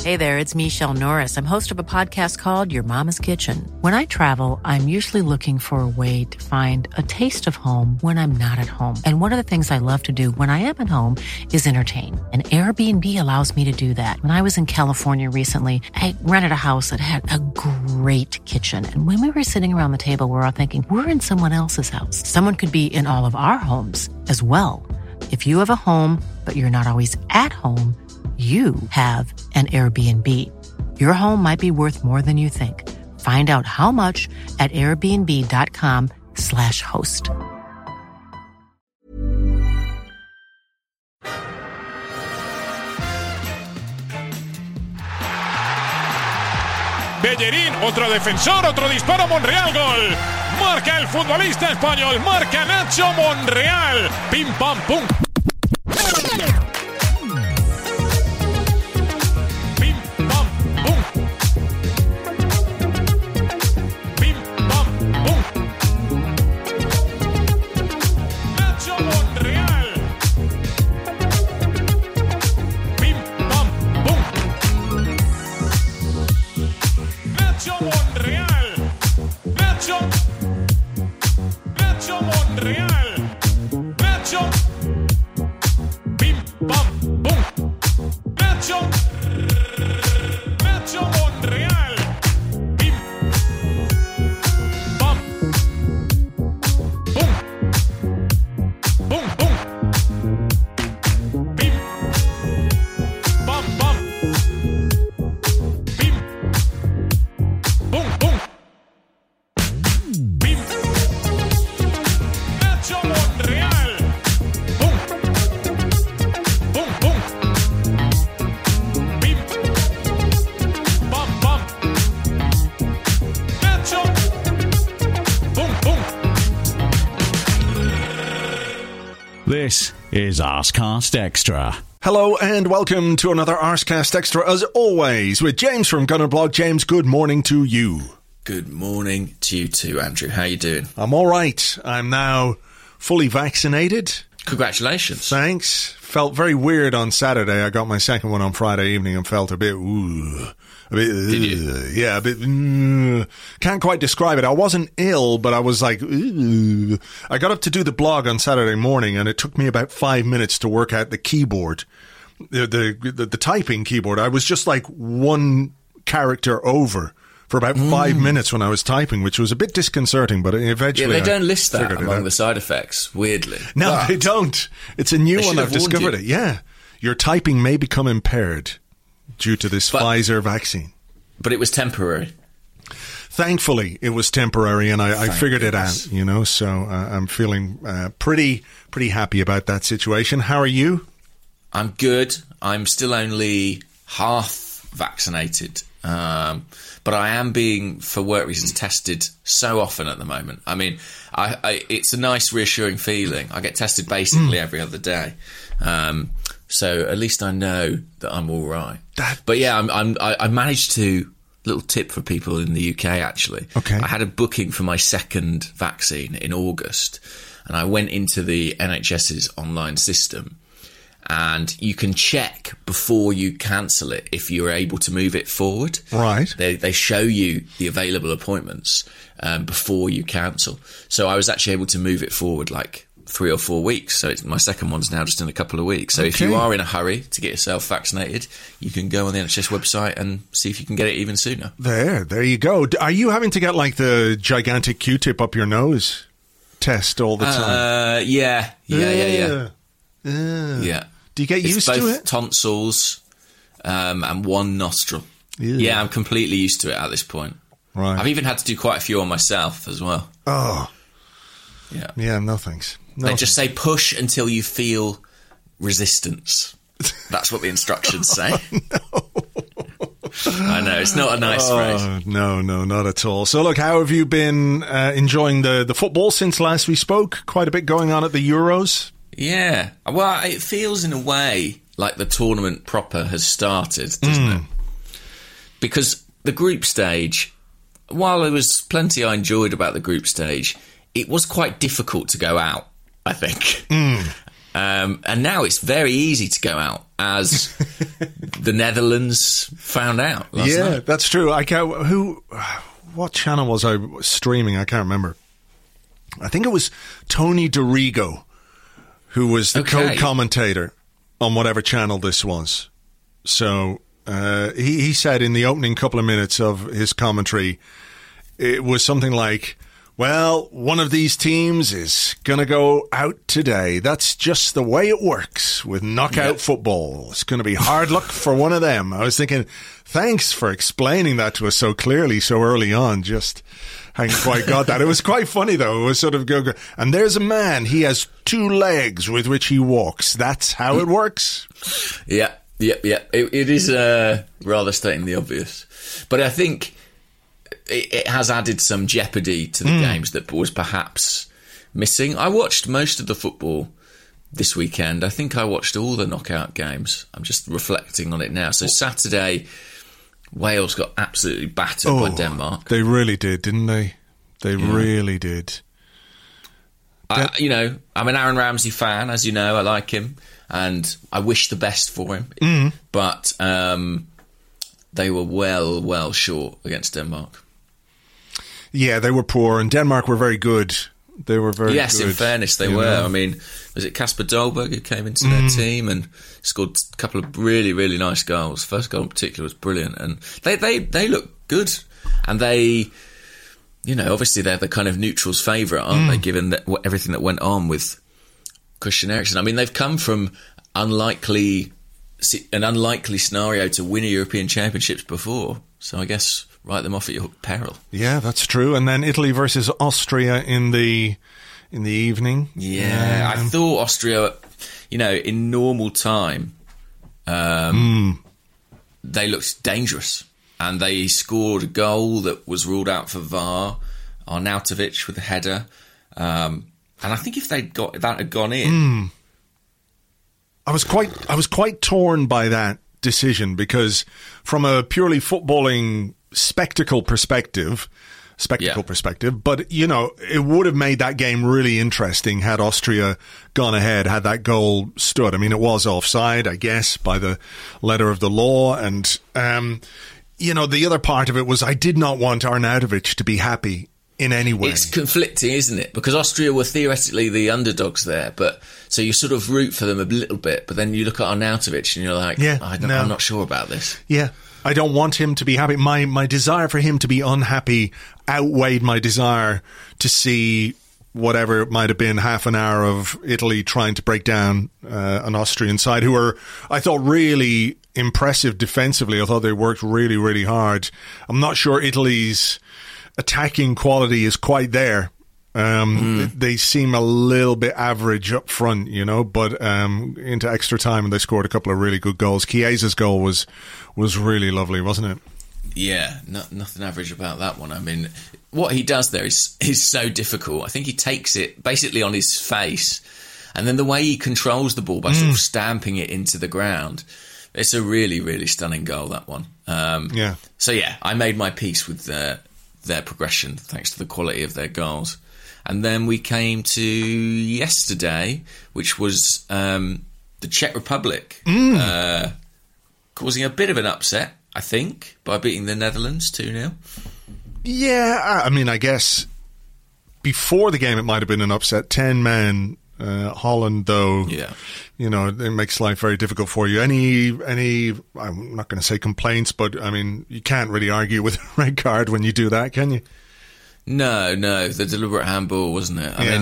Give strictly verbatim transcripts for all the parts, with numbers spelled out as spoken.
Hey there, it's Michelle Norris. I'm host of a podcast called Your Mama's Kitchen. When I travel, I'm usually looking for a way to find a taste of home when I'm not at home. And one of the things I love to do when I am at home is entertain. And Airbnb allows me to do that. When I was in California recently, I rented a house that had a great kitchen. And when we were sitting around the table, we were all thinking, we're in someone else's house. Someone could be in all of our homes as well. If you have a home, but you're not always at home, you have an Airbnb. Your home might be worth more than you think. Find out how much at airbnb.com slash host. Bellerín, otro defensor, otro disparo, Monreal, gol. Marca el futbolista español, marca Nacho Monreal. Pim, pam, pum. This is Arscast Extra. Hello and welcome to another Arscast Extra, as always, with James from Gunnerblog. James, good morning to you. Good morning to you too, Andrew. How are you doing? I'm all right. I'm now fully vaccinated. Congratulations. Thanks. Felt very weird on Saturday. I got my second one on Friday evening and felt a bit, ooh, a bit, Did you? Uh, yeah, a bit, uh, can't quite describe it. I wasn't ill, but I was like, ooh. I got up to do the blog on Saturday morning and it took me about five minutes to work out the keyboard, the, the, the, the typing keyboard. I was just like one character over for about mm. five minutes when I was typing, which was a bit disconcerting, but eventually Yeah, they don't I list that among out. the side effects, weirdly. No, but they don't. It's a new one. I've discovered you. it. Yeah. Your typing may become impaired due to this but, Pfizer vaccine. But it was temporary. Thankfully, it was temporary, and I, I figured goodness. it out, you know, so uh, I'm feeling uh, pretty, pretty happy about that situation. How are you? I'm good. I'm still only half vaccinated. Um, but I am being, for work reasons, tested so often at the moment. I mean, I, I, it's a nice, reassuring feeling. I get tested basically mm. every other day. Um, so at least I know that I'm all right. That- but yeah, I'm, I'm, I, I managed to, little tip for people in the U K actually. Okay. I had a booking for my second vaccine in August and I went into the NHS's online system. And you can check before you cancel it if you're able to move it forward. Right. They they show you the available appointments um, before you cancel. So I was actually able to move it forward like three or four weeks. So it's, my second one's now just in a couple of weeks. So okay. if you are in a hurry to get yourself vaccinated, you can go on the N H S website and see if you can get it even sooner. There, there you go. Are you having to get like the gigantic Q-tip up your nose test all the time? Uh, yeah, yeah, yeah, yeah. Yeah. yeah. Do you get it's used both to it? Tonsils um, and one nostril. Ew. Yeah, I'm completely used to it at this point. Right. I've even had to do quite a few on myself as well. Oh. Yeah. Yeah, no thanks. No they just say push until you feel resistance. That's what the instructions say. Oh, no. I know, it's not a nice oh, phrase. No, no, not at all. So look, how have you been uh, enjoying the, the football since last we spoke? Quite a bit going on at the Euros. Yeah. Well, it feels in a way like the tournament proper has started, doesn't mm. it? Because the group stage, while there was plenty I enjoyed about the group stage, it was quite difficult to go out, I think. Mm. Um, and now it's very easy to go out, as the Netherlands found out last yeah, night. that's true. I can't. Who? What channel was I streaming? I can't remember. I think it was Tony DiRigo, who was the Okay. co-commentator on whatever channel this was. So uh, he, he said in the opening couple of minutes of his commentary, it was something like, well, one of these teams is going to go out today. That's just the way it works with knockout Yep. football. It's going to be hard luck for one of them. I was thinking, thanks for explaining that to us so clearly, so early on. Just hadn't quite got that. It was quite funny, though. It was sort of go, go, and there's a man. He has two legs with which he walks. That's how it works. Yeah, yeah, yeah. It, it is uh, rather stating the obvious. But I think it, it has added some jeopardy to the mm. games that was perhaps missing. I watched most of the football this weekend. I think I watched all the knockout games. I'm just reflecting on it now. So Saturday, Wales got absolutely battered oh, by Denmark. They really did, didn't they? They yeah. really did. I, you know, I'm an Aaron Ramsey fan, as you know. I like him, and I wish the best for him. Mm. But um, they were well, well short against Denmark. Yeah, they were poor, and Denmark were very good. They were very yes, good. Yes, in fairness, they were. Know. I mean, was it Kasper Dolberg who came into mm. their team and scored a couple of really, really nice goals? First goal in particular was brilliant, and they they they look good, and they. You know, obviously they're the kind of neutrals' favourite, aren't mm. they, given that, everything that went on with Christian Eriksen. I mean, they've come from unlikely, an unlikely scenario to win a European Championships before, so I guess write them off at your peril. Yeah, that's true. And then Italy versus Austria in the in the evening. Yeah, um, I thought Austria, you know, in normal time, um, mm. they looked dangerous. And they scored a goal that was ruled out for V A R, Arnautovic with a header. Um, and I think if they'd got that had gone in, mm. I was quite I was quite torn by that decision, because from a purely footballing spectacle perspective, spectacle yeah. perspective, but you know, it would have made that game really interesting had Austria gone ahead, had that goal stood. I mean, it was offside, I guess, by the letter of the law, and. Um, You know, the other part of it was I did not want Arnautovic to be happy in any way. It's conflicting, isn't it? Because Austria were theoretically the underdogs there, but so you sort of root for them a little bit, but then you look at Arnautovic and you're like, yeah, I don't, no. I'm not sure about this. Yeah, I don't want him to be happy. My my desire for him to be unhappy outweighed my desire to see whatever it might have been half an hour of Italy trying to break down uh, an Austrian side who were, I thought, really impressive defensively. I thought they worked really, really hard. I'm not sure Italy's attacking quality is quite there. Um, mm. They seem a little bit average up front, you know, but um, into extra time and they scored a couple of really good goals. Chiesa's goal was was really lovely, wasn't it? Yeah, no, nothing average about that one. I mean, what he does there is is so difficult. I think he takes it basically on his face, and then the way he controls the ball by mm. sort of stamping it into the ground. It's a really, really stunning goal, that one. Um, yeah. So, yeah, I made my peace with their, their progression, thanks to the quality of their goals. And then we came to yesterday, which was um, the Czech Republic, mm. uh, causing a bit of an upset, I think, by beating the Netherlands two nil. Yeah, I mean, I guess before the game it might have been an upset. Ten men. Uh, Holland, though, yeah. you know, it makes life very difficult for you. Any, any, I'm not going to say complaints, but I mean, you can't really argue with a red card when you do that, can you? No, no, the deliberate handball, wasn't it? I yeah. mean,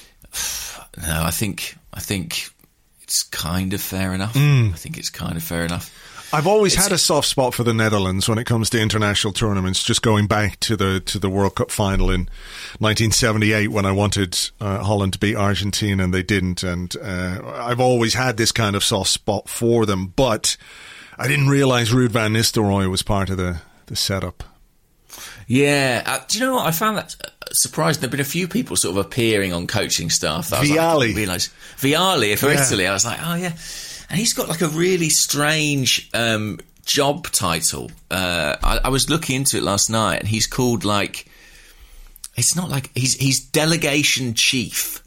no, I think, I think it's kind of fair enough. Mm. I think it's kind of fair enough. I've always it's, had a soft spot for the Netherlands when it comes to international tournaments, just going back to the to the World Cup final in nineteen seventy-eight when I wanted uh, Holland to beat Argentina and they didn't. And uh, I've always had this kind of soft spot for them, but I didn't realise Ruud van Nistelrooy was part of the, the setup. Yeah. Uh, do you know what? I found that surprising. There have been a few people sort of appearing on coaching staff. That Vialli. I, was like, I didn't realise. Vialli for yeah. Italy. I was like, oh, yeah. And he's got like a really strange um, job title. Uh, I, I was looking into it last night, and he's called like, it's not like, he's he's delegation chief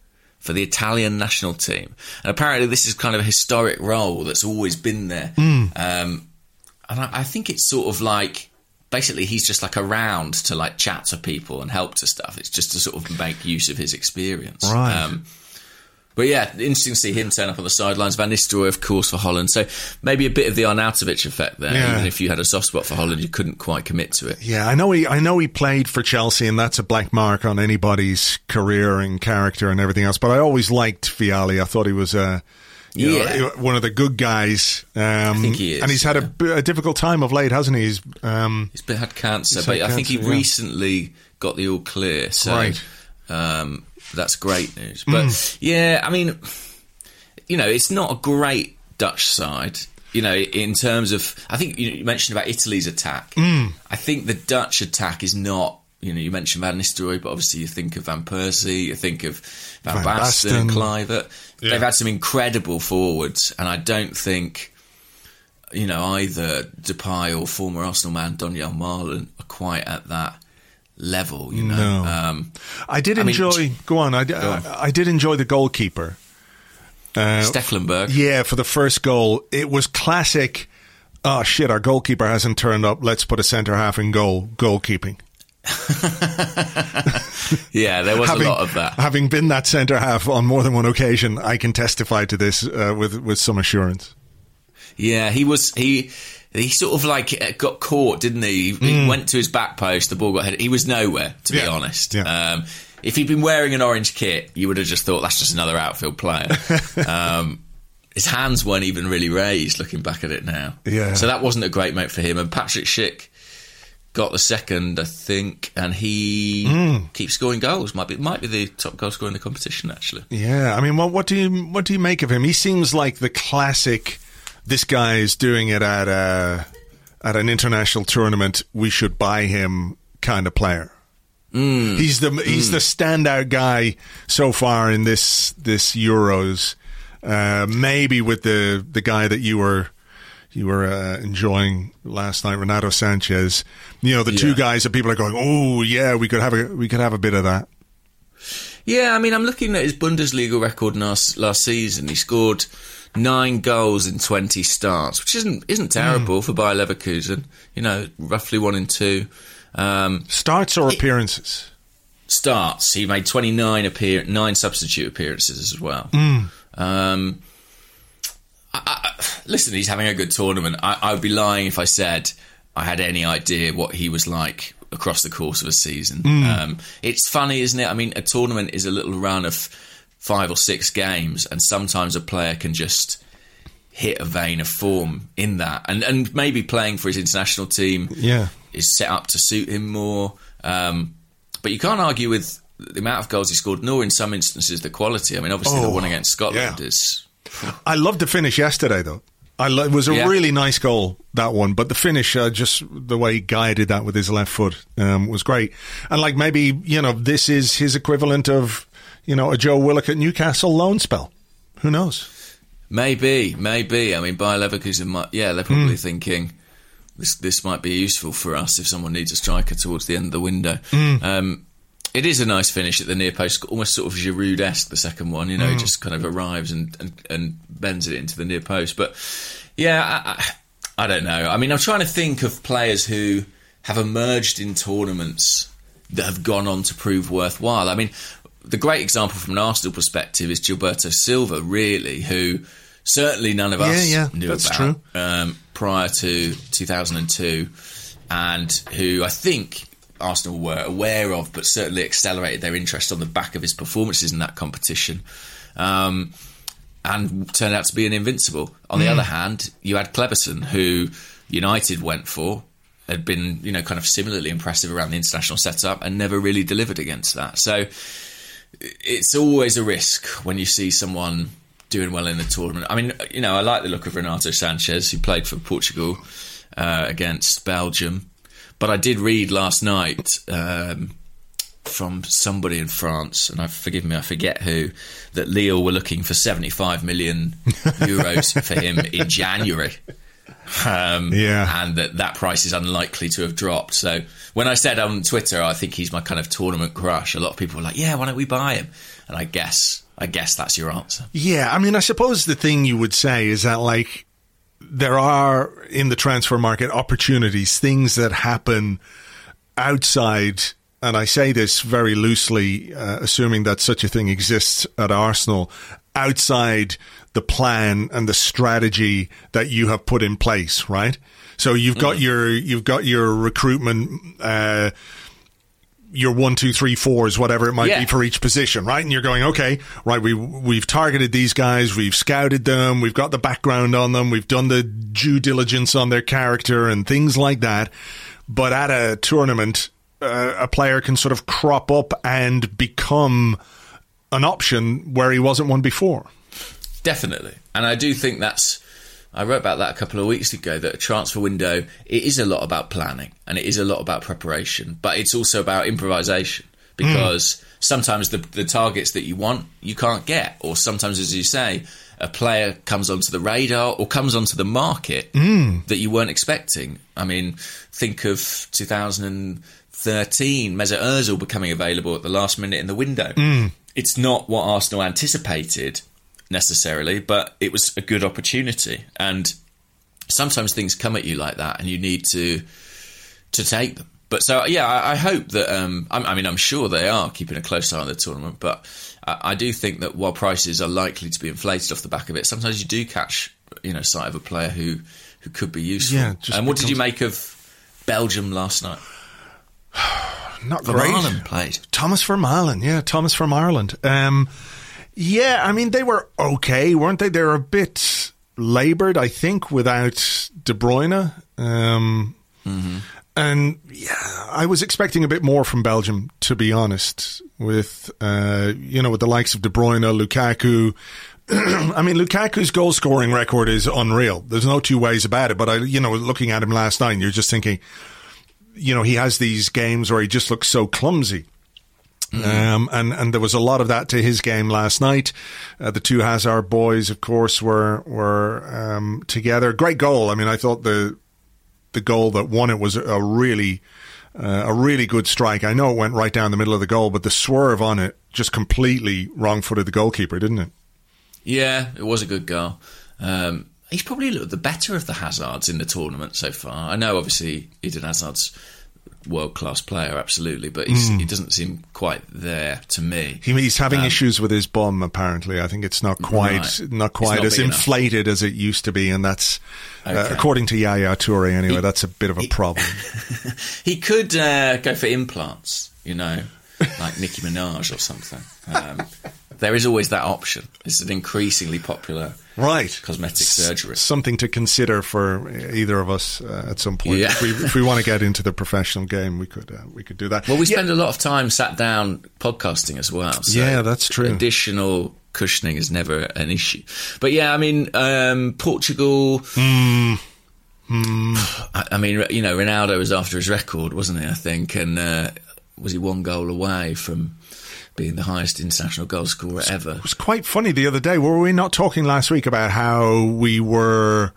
for the Italian national team. And apparently this is kind of a historic role that's always been there. Mm. Um, and I, I think it's sort of like, basically he's just like around to like chat to people and help to stuff. It's just to sort of make use of his experience. Right. Um, But yeah, interesting to see him turn up on the sidelines. Van Nistelrooy, of course, for Holland. So maybe a bit of the Arnautovic effect there. Yeah. Even if you had a soft spot for Holland, you couldn't quite commit to it. Yeah, I know he I know he played for Chelsea, and that's a black mark on anybody's career and character and everything else. But I always liked Vialli. I thought he was uh, you Yeah. know, one of the good guys. Um, I think he is, And he's had yeah. a, a difficult time of late, hasn't he? He's, um, He's been, had cancer, He's but had I think he cancer, yeah. recently got the all clear. So Right. um, that's great news. But Mm. yeah, I mean, you know, it's not a great Dutch side. You know, in terms of, I think you mentioned about Italy's attack. Mm. I think the Dutch attack is not. You know, you mentioned Van Nistelrooy, but obviously you think of Van Persie, you think of Van, Van Basten, Basten. Kluivert. Yeah. They've had some incredible forwards, and I don't think, you know, either Depay or former Arsenal man Donyell Marlon are quite at that level. You know, No. um, I did I mean, enjoy. go on. I, on. I, I did enjoy the goalkeeper. Uh, Stekelenburg. Yeah, for the first goal, it was classic. Oh shit! Our goalkeeper hasn't turned up. Let's put a centre half in goal. Goalkeeping. Yeah, there was having, a lot of that. Having been that centre half on more than one occasion, I can testify to this uh, with with some assurance. Yeah, he was he. He sort of like got caught, didn't he? He Mm. went to his back post. The ball got hit. He was nowhere, to be Yeah. honest. Yeah. Um, if he'd been wearing an orange kit, you would have just thought that's just another outfield player. um, his hands weren't even really raised. Looking back at it now, Yeah. So that wasn't a great mate for him. And Patrick Schick got the second, I think, and he Mm. keeps scoring goals. Might be might be the top goal scorer in the competition, actually. Yeah, I mean, what, what do you what do you make of him? He seems like the classic. This guy's doing it at a at an international tournament. We should buy him kind of player. Mm. He's the he's the standout guy so far in this this Euros. Uh, maybe with the the guy that you were you were uh, enjoying last night, Renato Sanchez. You know, the two Yeah. guys that people are going, oh yeah, we could have a we could have a bit of that. Yeah, I mean, I'm looking at his Bundesliga record last last season. He scored nine goals in twenty starts, which isn't isn't terrible mm. for Bayer Leverkusen. You know, roughly one in two. Um, Starts or it, appearances? Starts. He made twenty-nine appear nine substitute appearances as well. Mm. Um, I, I, listen, he's having a good tournament. I, I would be lying if I said I had any idea what he was like across the course of a season. Mm. Um, it's funny, isn't it? I mean, a tournament is a little run of five or six games, and sometimes a player can just hit a vein of form in that, and and maybe playing for his international team yeah. is set up to suit him more. Um, but you can't argue with the amount of goals he scored, nor in some instances the quality. I mean, obviously Oh, the one against Scotland yeah. is. I loved the finish yesterday, though. I lo- it was a Yeah. really nice goal, that one. But the finish, uh, just the way he guided that with his left foot, um, was great. And like maybe, you know, this is his equivalent of, you know, a Joe Willock at Newcastle loan spell. Who knows? Maybe, maybe. I mean, Bayer Leverkusen might. Yeah, they're probably Mm. thinking this this might be useful for us if someone needs a striker towards the end of the window. Mm. Um, it is a nice finish at the near post, almost sort of Giroud-esque, the second one. You know, Mm. he just kind of arrives and, and, and bends it into the near post. But yeah, I, I, I don't know. I mean, I'm trying to think of players who have emerged in tournaments that have gone on to prove worthwhile. I mean, the great example from an Arsenal perspective is Gilberto Silva, really, who certainly none of us Yeah, yeah, knew that's about true. Um, prior to two thousand two, and who I think Arsenal were aware of, but certainly accelerated their interest on the back of his performances in that competition, um, and turned out to be an invincible. On the Mm. other hand, you had Kleberson, who United went for, had been, you know, kind of similarly impressive around the international setup and never really delivered against that. So it's always a risk when you see someone doing well in the tournament. I mean, you know, I like the look of Renato Sanchez, who played for Portugal uh, against Belgium. But I did read last night um, from somebody in France, and I forgive me, I forget who, that Lille were looking for seventy-five million euros for him in January. Um, Yeah. and that that price is unlikely to have dropped. So when I said on Twitter, I think he's my kind of tournament crush, a lot of people were like, yeah, why don't we buy him? And I guess, I guess that's your answer. Yeah, I mean, I suppose the thing you would say is that, like, there are, in the transfer market, opportunities, things that happen outside, and I say this very loosely, uh, assuming that such a thing exists at Arsenal, outside the plan and the strategy that you have put in place, right? So you've got mm. your you've got your recruitment, uh, your one, two, three, fours, whatever it might yeah. be for each position, right? And you're going, okay, right, we we've targeted these guys, we've scouted them, we've got the background on them, we've done the due diligence on their character and things like that. But at a tournament, uh, a player can sort of crop up and become an option where he wasn't one before. Definitely. And I do think that's, I wrote about that a couple of weeks ago, that a transfer window, it is a lot about planning and it is a lot about preparation, but it's also about improvisation, because mm. sometimes the, the targets that you want, you can't get. Or sometimes, as you say, a player comes onto the radar or comes onto the market mm. that you weren't expecting. I mean, think of two thousand thirteen, Mesut Ozil becoming available at the last minute in the window. Mm. It's not what Arsenal anticipated necessarily, but it was a good opportunity. And sometimes things come at you like that and you need to to take them. But so, yeah, I, I hope that, um, I, I mean, I'm sure they are keeping a close eye on the tournament, but I, I do think that while prices are likely to be inflated off the back of it, sometimes you do catch, you know, sight of a player who, who could be useful. Yeah, and what did you make of Belgium last night? Not great. Vermaelen played. Thomas Vermaelen, yeah, Thomas from Ireland. Um, yeah, I mean, they were okay, weren't they? They were a bit laboured, I think, without De Bruyne. Um, mm-hmm. And yeah, I was expecting a bit more from Belgium, to be honest, with, uh, you know, with the likes of De Bruyne, Lukaku. I mean, Lukaku's goal scoring record is unreal. There's no two ways about it. But, I, you know, looking at him last night, you're just thinking, you know, he has these games where he just looks so clumsy. Mm. Um, and, and there was a lot of that to his game last night. Uh, the two Hazard boys, of course, were, were, um, together. Great goal. I mean, I thought the, the goal that won it was a really, uh, a really good strike. I know it went right down the middle of the goal, but the swerve on it just completely wrong-footed the goalkeeper, didn't it? Yeah, it was a good goal. Um, he's probably looked the better of the Hazards in the tournament so far. I know, obviously, Eden Hazard's world-class player, absolutely, but he's, mm. he doesn't seem quite there to me. He, he's having um, issues with his bum, apparently. I think it's not quite right. not quite not as inflated enough. as it used to be, and that's, okay. uh, according to Yaya Toure anyway, he, that's a bit of a he, problem. He could uh, go for implants, you know, like Nicki Minaj or something. Um, there is always that option. It's an increasingly popular right cosmetic surgery. S- something to consider for either of us uh, at some point. Yeah. If we, if we want to get into the professional game, we could uh, we could do that. Well, we yeah. spend a lot of time sat down podcasting as well. So yeah, that's true. Additional cushioning is never an issue. But yeah, I mean, um, Portugal. Mm. Mm. I, I mean, you know, Ronaldo was after his record, wasn't he? I think, and uh, was he one goal away from being the highest international goal scorer ever? It was quite funny the other day. Were we not talking last week about how we were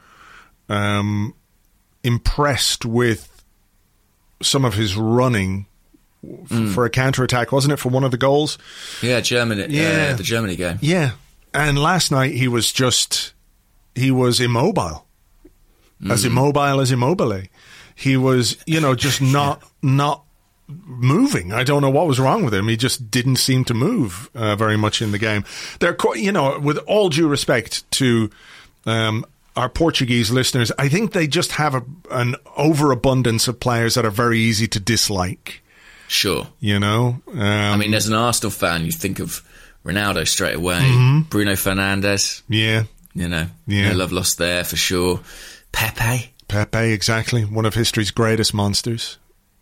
um, impressed with some of his running f- mm. for a counter-attack, wasn't it, for one of the goals? Yeah, Germany. Yeah. Uh, the Germany game. Yeah. And last night he was just, he was immobile. Mm. As immobile as Immobile. He was, you know, just not, not, moving. I don't know what was wrong with him. He just didn't seem to move uh, very much in the game. They're quite, you know, with all due respect to um, our Portuguese listeners, I think they just have a, an overabundance of players that are very easy to dislike. Sure. You know? Um, I mean, as an Arsenal fan, you think of Ronaldo straight away. Mm-hmm. Bruno Fernandes. Yeah. You know, yeah. no love lost there for sure. Pepe. Pepe, exactly. One of history's greatest monsters.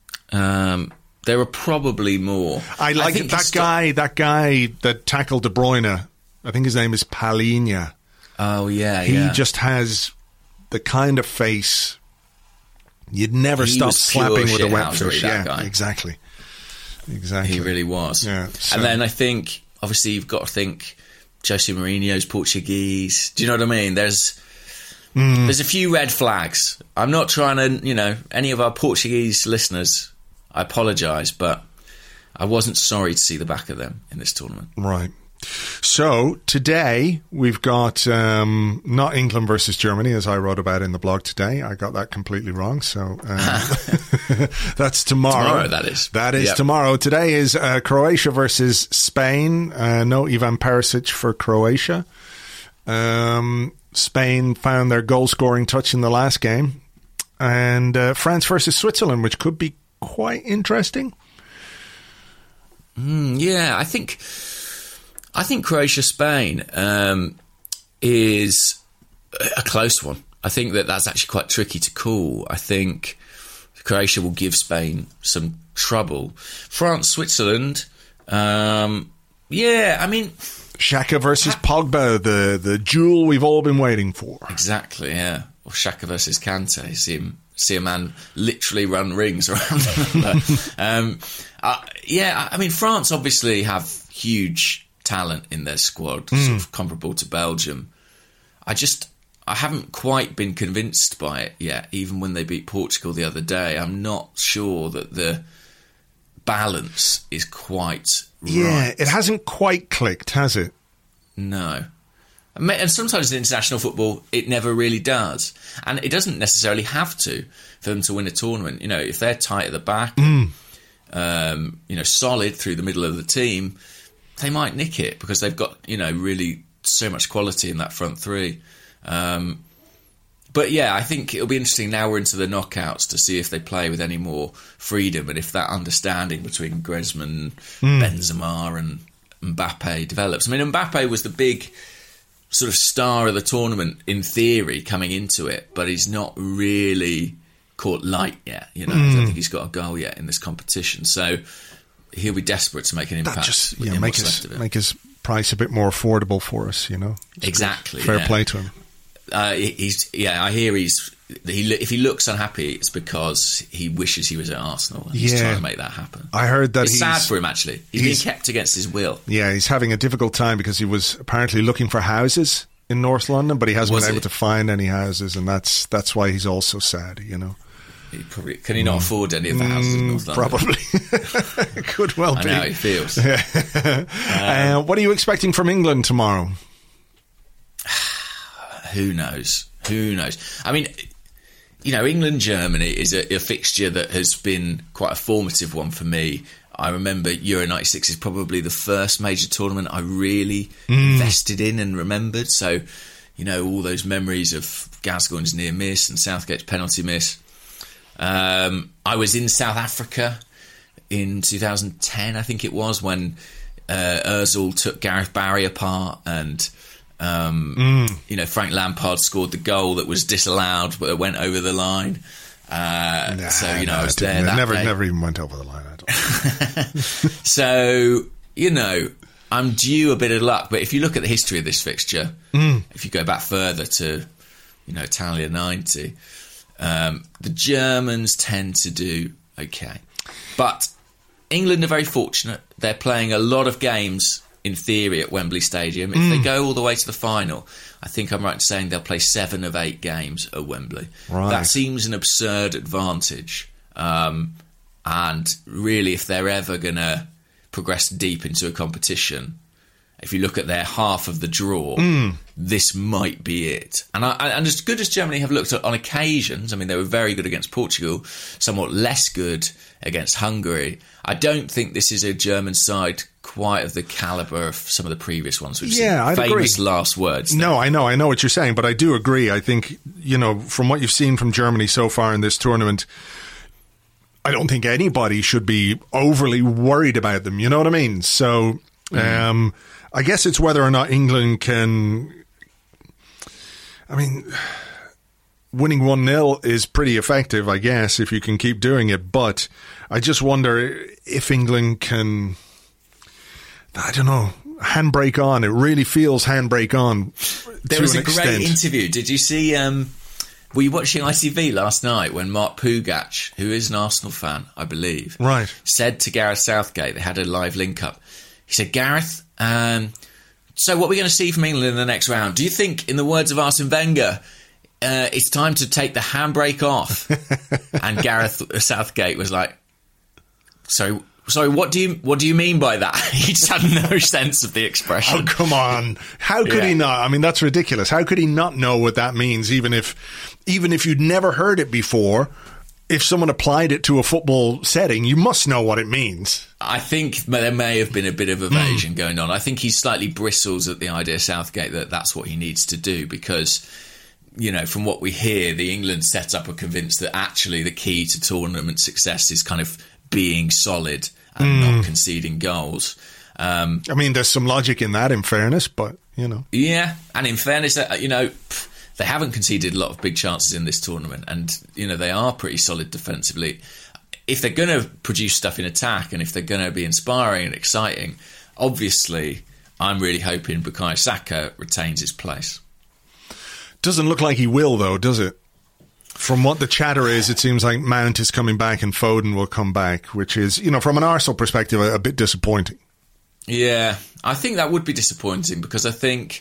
Um, there are probably more. I like I that st- guy. That guy that tackled De Bruyne. I think his name is Palhinha. Oh yeah, he yeah. just has the kind of face you'd never he stop slapping with a wet fish. Yeah, guy. exactly, exactly. He really was. Yeah, so. And then I think, obviously, you've got to think Jose Mourinho's Portuguese. Do you know what I mean? There's Mm. There's a few red flags. I'm not trying to, you know, any of our Portuguese listeners, I apologise, but I wasn't sorry to see the back of them in this tournament. Right. So today we've got um, not England versus Germany, as I wrote about in the blog today. I got that completely wrong. So um, that's tomorrow. Tomorrow, that is. That is yep. tomorrow. Today is uh, Croatia versus Spain. Uh, no Ivan Perisic for Croatia. Um, Spain found their goal-scoring touch in the last game. And uh, France versus Switzerland, which could be quite interesting. Mm, yeah, I think... I think Croatia-Spain um, is a close one. I think that that's actually quite tricky to call. I think Croatia will give Spain some trouble. France-Switzerland, um, yeah, I mean... Xhaka versus Pogba, the, the duel we've all been waiting for. Exactly, yeah. Or Xhaka versus Kante. See him, see a man literally run rings around him. um, uh, yeah, I mean, France obviously have huge... talent in their squad, mm. sort of comparable to Belgium. I just, I haven't quite been convinced by it yet, even when they beat Portugal the other day. I'm not sure that the balance is quite right. Yeah, it hasn't quite clicked, has it? No. And sometimes in international football, it never really does. And it doesn't necessarily have to for them to win a tournament. You know, if they're tight at the back, mm. um, you know, solid through the middle of the team, they might nick it because they've got, you know, really so much quality in that front three. Um, but yeah, I think it'll be interesting now we're into the knockouts to see if they play with any more freedom and if that understanding between Griezmann, mm. Benzema and Mbappe develops. I mean, Mbappe was the big sort of star of the tournament in theory coming into it, but he's not really caught light yet. You know, mm. I don't think he's got a goal yet in this competition. So... he'll be desperate to make an impact. That just yeah, make his make his price a bit more affordable for us, you know. It's exactly. Fair yeah. play to him. Uh, he's yeah. I hear he's he. If he looks unhappy, it's because he wishes he was at Arsenal. And he's yeah. trying to make that happen. I heard that it's he's sad for him. Actually, he's, he's being kept against his will. Yeah, he's having a difficult time because he was apparently looking for houses in North London, but he hasn't was been he? able to find any houses, and that's that's why he's also sad. You know. He probably, can he not mm. afford any of the houses in North London? Probably. Could well I be. know how he feels. um, uh, what are you expecting from England tomorrow? Who knows? Who knows? I mean, you know, England-Germany is a, a fixture that has been quite a formative one for me. I remember Euro ninety-six is probably the first major tournament I really mm. invested in and remembered. So, you know, all those memories of Gascoigne's near miss and Southgate's penalty miss. Um, I was in South Africa in two thousand ten, I think it was, when uh, Ozil took Gareth Barry apart and, um, mm. you know, Frank Lampard scored the goal that was disallowed but it went over the line. Uh, nah, so, you know, no, I was there that never, day. never even went over the line. I don't So, you know, I'm due a bit of luck. But if you look at the history of this fixture, mm. if you go back further to, you know, Italia ninety... Um, the Germans tend to do okay. But England are very fortunate. They're playing a lot of games, in theory, at Wembley Stadium. If mm. they go all the way to the final, I think I'm right in saying they'll play seven of eight games at Wembley. Right. That seems an absurd advantage. Um, and really, if they're ever going to progress deep into a competition... if you look at their half of the draw, mm. this might be it. And, I, and as good as Germany have looked at on occasions, I mean, they were very good against Portugal, somewhat less good against Hungary. I don't think this is a German side quite of the calibre of some of the previous ones we've yeah, seen. I'd Famous agree. last words. There. No, I know, I know what you're saying, but I do agree. I think, you know, from what you've seen from Germany so far in this tournament, I don't think anybody should be overly worried about them. You know what I mean? So... Mm. Um, I guess it's whether or not England can... I mean, winning one nil is pretty effective, I guess, if you can keep doing it. But I just wonder if England can... I don't know. Handbrake on. It really feels handbrake on. There was a extent. great interview. Did you see... Um, were you watching I T V last night when Mark Pugac, who is an Arsenal fan, I believe, right, said to Gareth Southgate, they had a live link-up, he said, Gareth, um, so what are we going to see from England in the next round? Do you think, in the words of Arsene Wenger, uh, it's time to take the handbrake off. And Gareth Southgate was like, sorry, sorry, what do you what do you mean by that? He just had no sense of the expression. Oh, come on. How could Yeah. he not? I mean, that's ridiculous. How could he not know what that means, even if even if you'd never heard it before? If someone applied it to a football setting, you must know what it means. I think there may have been a bit of evasion mm. going on. I think he slightly bristles at the idea, Southgate, that that's what he needs to do because, you know, from what we hear, the England setup are convinced that actually the key to tournament success is kind of being solid and mm. not conceding goals. Um, I mean, there's some logic in that, in fairness, but, you know. Yeah, and in fairness, uh, you know... Pff, they haven't conceded a lot of big chances in this tournament, and you know they are pretty solid defensively. If they're going to produce stuff in attack, and if they're going to be inspiring and exciting, obviously, I'm really hoping Bukayo Saka retains his place. Doesn't look like he will, though, does it? From what the chatter is, it seems like Mount is coming back and Foden will come back, which is, you know, from an Arsenal perspective, a, a bit disappointing. Yeah, I think that would be disappointing because I think.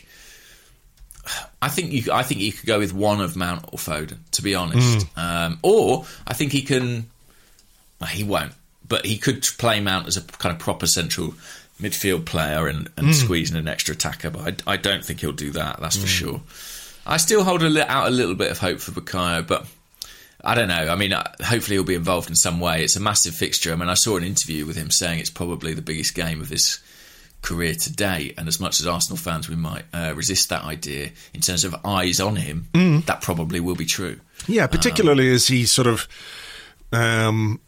I think you. I think you could go with one of Mount or Foden, to be honest. Mm. Um, or I think he can. Well, he won't, but he could play Mount as a kind of proper central midfield player and, and mm. squeeze in an extra attacker. But I, I don't think he'll do that. That's mm. for sure. I still hold a li- out a little bit of hope for Bukayo, but I don't know. I mean, hopefully he'll be involved in some way. It's a massive fixture. I mean, I saw an interview with him saying it's probably the biggest game of his career to date, and as much as Arsenal fans we might uh, resist that idea in terms of eyes on him, mm. that probably will be true. Yeah, particularly um, as he sort of um,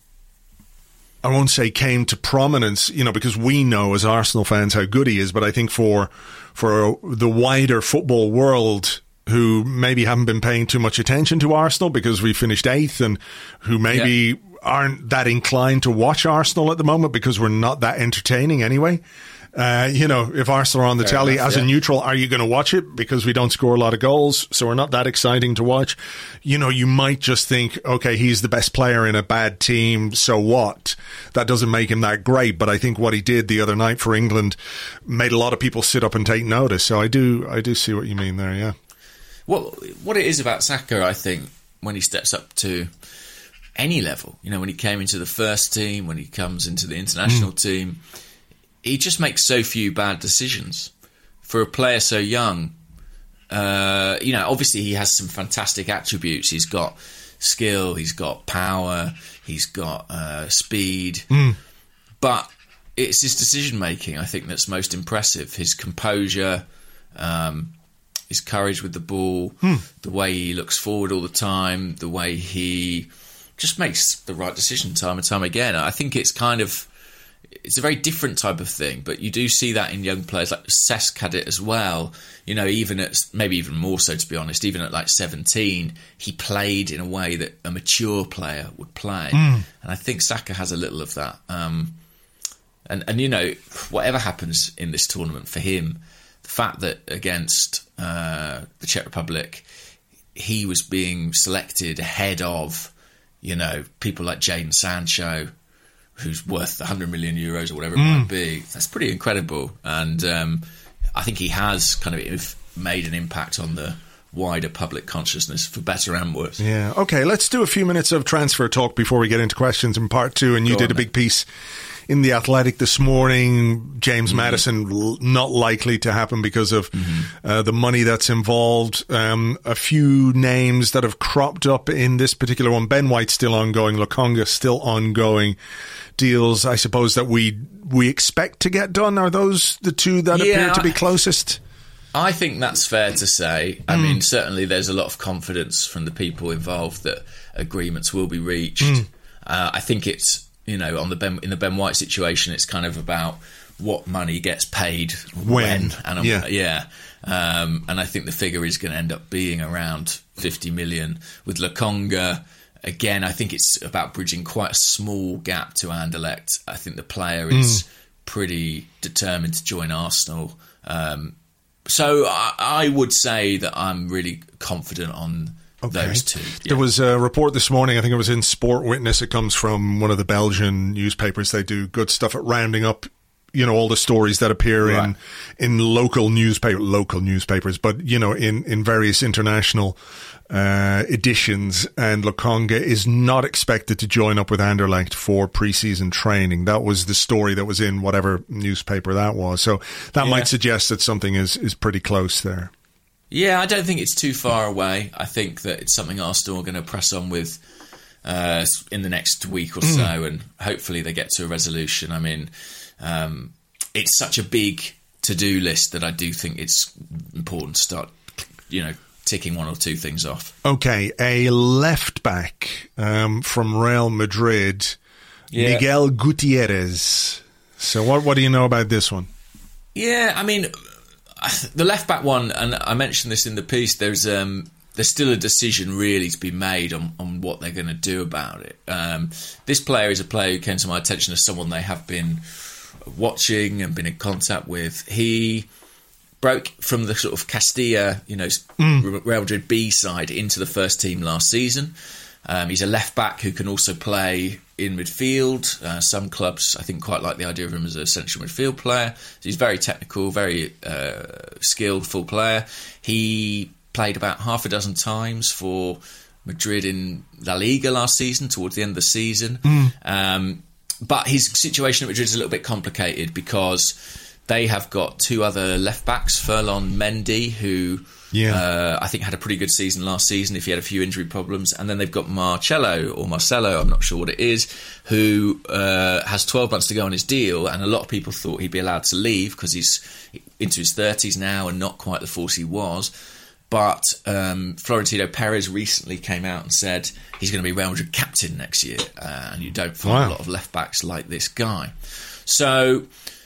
I won't say came to prominence, you know, because we know as Arsenal fans how good he is, but I think for for the wider football world who maybe haven't been paying too much attention to Arsenal because we finished eighth and who maybe yeah. aren't that inclined to watch Arsenal at the moment because we're not that entertaining anyway. Uh, you know, if Arsenal are on the Fair telly enough, as yeah. a neutral, are you going to watch it? Because we don't score a lot of goals, so we're not that exciting to watch. You know, you might just think, okay, he's the best player in a bad team, so what? That doesn't make him that great, but I think what he did the other night for England made a lot of people sit up and take notice. So I do, I do see what you mean there, yeah. What what it is about Saka, I think, when he steps up to any level, you know, when he came into the first team, when he comes into the international mm. team, he just makes so few bad decisions. For a player so young, uh, you know, obviously he has some fantastic attributes. He's got skill, he's got power, he's got uh, speed. Mm. But it's his decision-making, I think, that's most impressive. His composure, um, his courage with the ball, mm. the way he looks forward all the time, the way he just makes the right decision time and time again. I think it's kind of... It's a very different type of thing, but you do see that in young players. Like Cesc had it as well. You know, even at maybe even more so, to be honest. Even at like seventeen, he played in a way that a mature player would play, mm. and I think Saka has a little of that. Um, and and you know, whatever happens in this tournament for him, the fact that against uh, the Czech Republic, he was being selected ahead of, you know, people like Jadon Sancho, who's worth one hundred million euros or whatever it mm. might be. That's pretty incredible. And um, I think he has kind of made an impact on the wider public consciousness, for better and worse. Yeah. Okay, let's do a few minutes of transfer talk before we get into questions in part two. And you Go did on, a big then. piece in The Athletic this morning. James mm-hmm. Maddison, l- not likely to happen because of mm-hmm. uh, the money that's involved. Um, a few names that have cropped up in this particular one. Ben White still ongoing. Lokonga still ongoing. Deals, I suppose, that we we expect to get done. Are those the two that yeah, appear to be closest? I think that's fair to say. I mm. mean, certainly there's a lot of confidence from the people involved that agreements will be reached. Mm. Uh, I think it's, you know, on the Ben, in the Ben White situation, it's kind of about what money gets paid when. when and yeah. yeah. Um, and I think the figure is going to end up being around fifty million. With Lokonga, again, I think it's about bridging quite a small gap to Anderlecht. I think the player is mm. pretty determined to join Arsenal. Um, so I, I would say that I'm really confident on okay. those two. Yeah. There was a report this morning, I think it was in Sport Witness. It comes from one of the Belgian newspapers. They do good stuff at rounding up you know, all the stories that appear Right. in in local newspaper, local newspapers, but you know, in in various international uh, editions. And Lokonga is not expected to join up with Anderlecht for preseason training. That was the story that was in whatever newspaper that was. So that Yeah. might suggest that something is is pretty close there. Yeah, I don't think it's too far away. I think that it's something Arsenal are going to press on with uh, in the next week or so, and hopefully they get to a resolution. I mean, um, it's such a big to-do list that I do think it's important to start, you know, ticking one or two things off. Okay, a left back um, from Real Madrid, Yeah. Miguel Gutierrez. So what what do you know about this one? Yeah, I mean, the left back one, and I mentioned this in the piece. There's um, there's still a decision really to be made on, on what they're going to do about it. Um, this player is a player who came to my attention as someone they have been watching and been in contact with. He broke from the sort of Castilla, you know, mm. Real Madrid B side into the first team last season. Um, he's a left back who can also play in midfield. Uh, some clubs, I think, quite like the idea of him as a central midfield player. So he's very technical, very uh, skilled, full player. He played about half a dozen times for Madrid in La Liga last season, towards the end of the season. Mm. Um, but his situation at Madrid is a little bit complicated because they have got two other left backs, Ferland Mendy, who yeah. uh, I think had a pretty good season last season if he had a few injury problems. And then they've got Marcelo, or Marcelo, I'm not sure what it is, who uh, has twelve months to go on his deal. And a lot of people thought he'd be allowed to leave because he's into his thirties now and not quite the force he was. But um, Florentino Perez recently came out and said he's going to be Real Madrid captain next year. Uh, and you don't find wow. a lot of left backs like this guy. So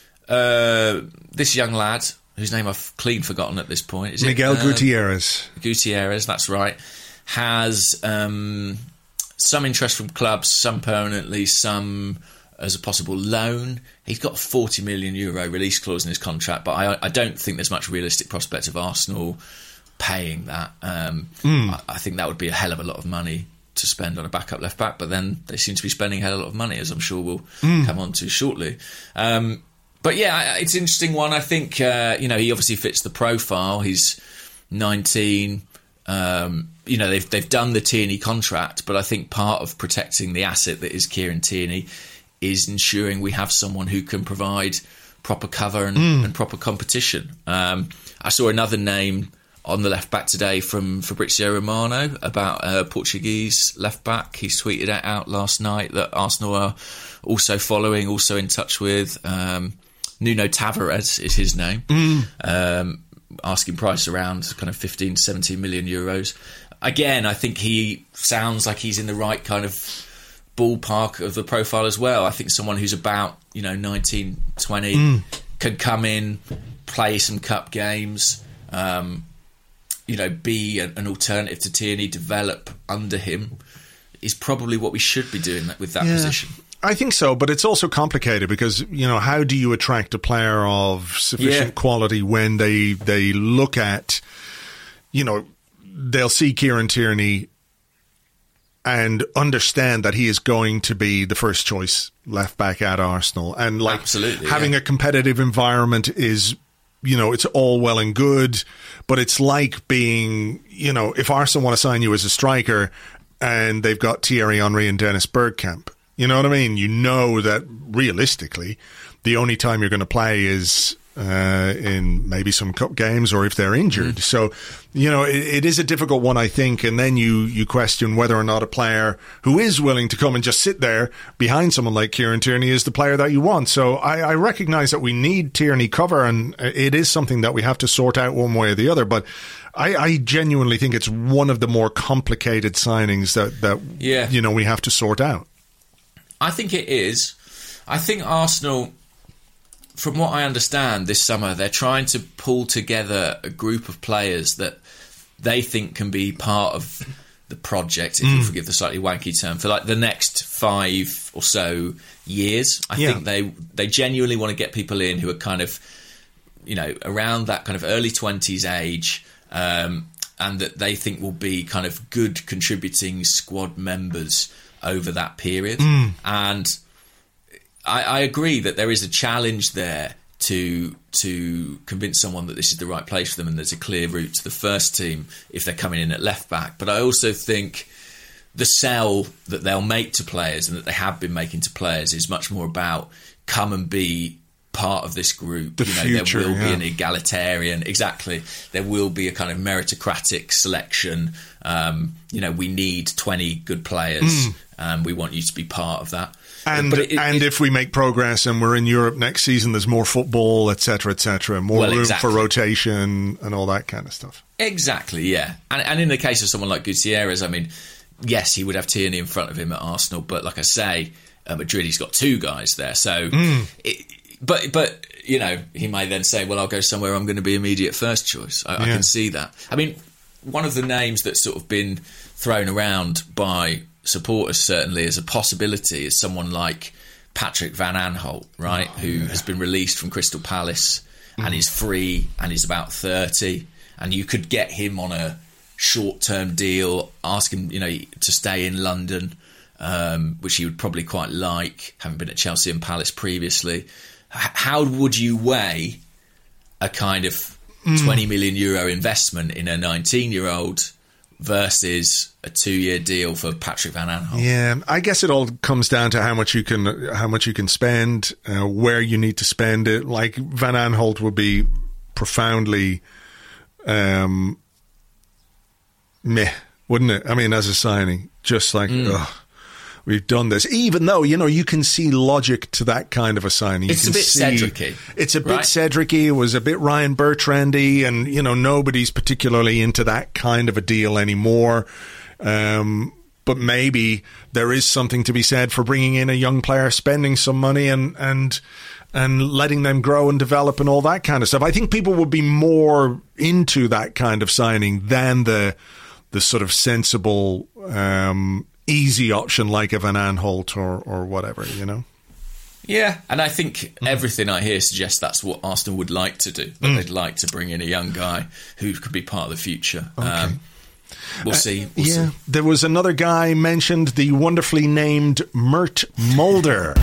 uh, this young lad, whose name I've clean forgotten at this point. Is Miguel it, uh, Gutierrez. Gutierrez, that's right. Has um, some interest from clubs, some permanently, some as a possible loan. He's got a forty million euro release clause in his contract, but I, I don't think there's much realistic prospect of Arsenal paying that. Um, mm. I, I think that would be a hell of a lot of money to spend on a backup left back, but then they seem to be spending a hell of a lot of money, as I'm sure we'll mm. come on to shortly. Um, but yeah, it's an interesting one. I think, uh, you know, he obviously fits the profile. He's nineteen. Um, you know, they've they've done the Tierney contract, but I think part of protecting the asset that is Kieran Tierney is ensuring we have someone who can provide proper cover and, mm. and proper competition. Um, I saw another name on the left back today from Fabrizio Romano about a Portuguese left back. He tweeted it out last night that Arsenal are also following, also in touch with. Um, Nuno Tavares is his name. Mm. Um, asking price around kind of fifteen to seventeen million euros. Again, I think he sounds like he's in the right kind of ballpark of the profile as well. I think someone who's about, you know, nineteen, twenty, mm. can come in, play some cup games, um, you know, be an, an alternative to Tierney, develop under him, is probably what we should be doing with that yeah. position. I think so, but it's also complicated because, you know, how do you attract a player of sufficient yeah. quality when they they look at, you know, they'll see Kieran Tierney and understand that he is going to be the first choice left back at Arsenal. And like Absolutely, having yeah. a competitive environment is, you know, it's all well and good, but it's like being, you know, if Arsenal want to sign you as a striker and they've got Thierry Henry and Dennis Bergkamp, you know what I mean? You know that realistically, the only time you're going to play is uh, in maybe some cup games or if they're injured. Mm. So, you know, it, it is a difficult one, I think. And then you, you question whether or not a player who is willing to come and just sit there behind someone like Kieran Tierney is the player that you want. So I, I recognize that we need Tierney cover, and it is something that we have to sort out one way or the other. But I, I genuinely think it's one of the more complicated signings that, that yeah. you know, we have to sort out. I think it is. I think Arsenal, from what I understand this summer, they're trying to pull together a group of players that they think can be part of the project, if mm. you forgive the slightly wanky term, for like the next five or so years. I yeah. think they they genuinely want to get people in who are kind of, you know, around that kind of early twenties age, um, and that they think will be kind of good contributing squad members over that period. Mm. And I, I agree that there is a challenge there to to convince someone that this is the right place for them and there's a clear route to the first team if they're coming in at left back. But I also think the sell that they'll make to players and that they have been making to players is much more about come and be part of this group. The you know, future, there will yeah. be an egalitarian, exactly. There will be a kind of meritocratic selection. Um, you know, we need twenty good players, mm. and we want you to be part of that. And but it, it, and it, if we make progress and we're in Europe next season, there's more football, et cetera, et cetera, more well, room exactly. for rotation and all that kind of stuff. Exactly, yeah. And, and in the case of someone like Gutierrez, I mean, yes, he would have Tierney in front of him at Arsenal, but like I say, at Madrid, he's got two guys there. So, mm. it, but but you know, he may then say, "Well, I'll go somewhere I'm going to be immediate first choice." I, yeah. I can see that. I mean, one of the names that's sort of been thrown around by supporters certainly as a possibility is someone like Patrick Van Aanholt, right, oh, who yeah. has been released from Crystal Palace mm. and is free and is about thirty, and you could get him on a short-term deal, ask him, you know, to stay in London, um, which he would probably quite like, having been at Chelsea and Palace previously. H- how would you weigh a kind of mm. twenty million euro investment in a nineteen-year-old versus a two-year deal for Patrick Van Aanholt? Yeah, I guess it all comes down to how much you can how much you can spend, uh, where you need to spend it. Like Van Aanholt would be profoundly um, meh, wouldn't it? I mean, as a signing, just like, mm. ugh, we've done this. Even though, you know, you can see logic to that kind of a signing. It's you a can bit see, Cedric-y. It's a bit right? Cedric-y. It was a bit Ryan Bertrand-y, and, you know, nobody's particularly into that kind of a deal anymore. Um, but maybe there is something to be said for bringing in a young player, spending some money and and and letting them grow and develop and all that kind of stuff. I think people would be more into that kind of signing than the the sort of sensible, um, easy option like a Van Aanholt or, or whatever, you know? Yeah, and I think mm. everything I hear suggests that's what Arsenal would like to do. That mm. they'd like to bring in a young guy who could be part of the future. Okay. Um, we'll uh, see. We'll yeah, see. There was another guy mentioned, the wonderfully named Mert Mulder.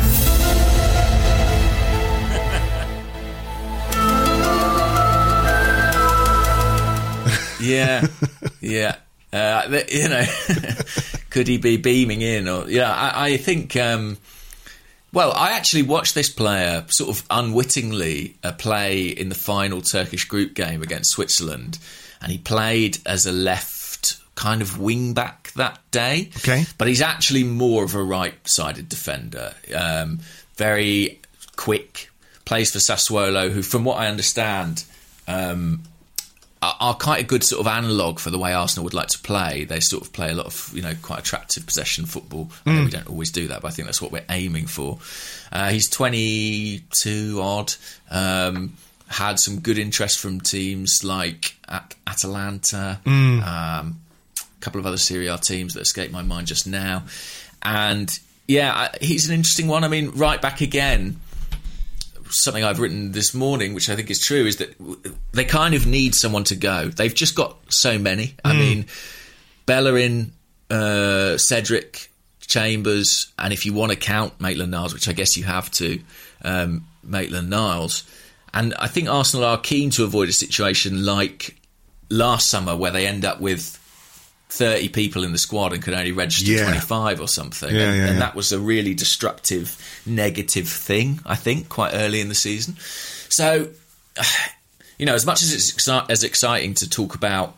yeah, yeah. Uh, you know, could he be beaming in? Or yeah, I, I think. Um, well, I actually watched this player sort of unwittingly uh, play in the final Turkish group game against Switzerland, and he played as a left kind of wing back that day. Okay, but he's actually more of a right-sided defender. Um, very quick, plays for Sassuolo, who, from what I understand, Um, are quite a good sort of analogue for the way Arsenal would like to play. They sort of play a lot of, you know, quite attractive possession football. I know mm. we don't always do that, but I think that's what we're aiming for. Uh, he's twenty-two odd, um, had some good interest from teams like At- Atalanta, mm. um, a couple of other Serie A teams that escape my mind just now. And yeah, he's an interesting one. I mean, right back again. Something I've written this morning, which I think is true, is that they kind of need someone to go. They've just got so many. Mm. I mean, Bellerin, uh, Cedric, Chambers, and if you want to count Maitland-Niles, which I guess you have to, um, Maitland-Niles. And I think Arsenal are keen to avoid a situation like last summer where they end up with thirty people in the squad and could only register yeah. twenty-five or something. Yeah, and yeah, and yeah. that was a really destructive, negative thing, I think, quite early in the season. So, you know, as much as it's exci- as exciting to talk about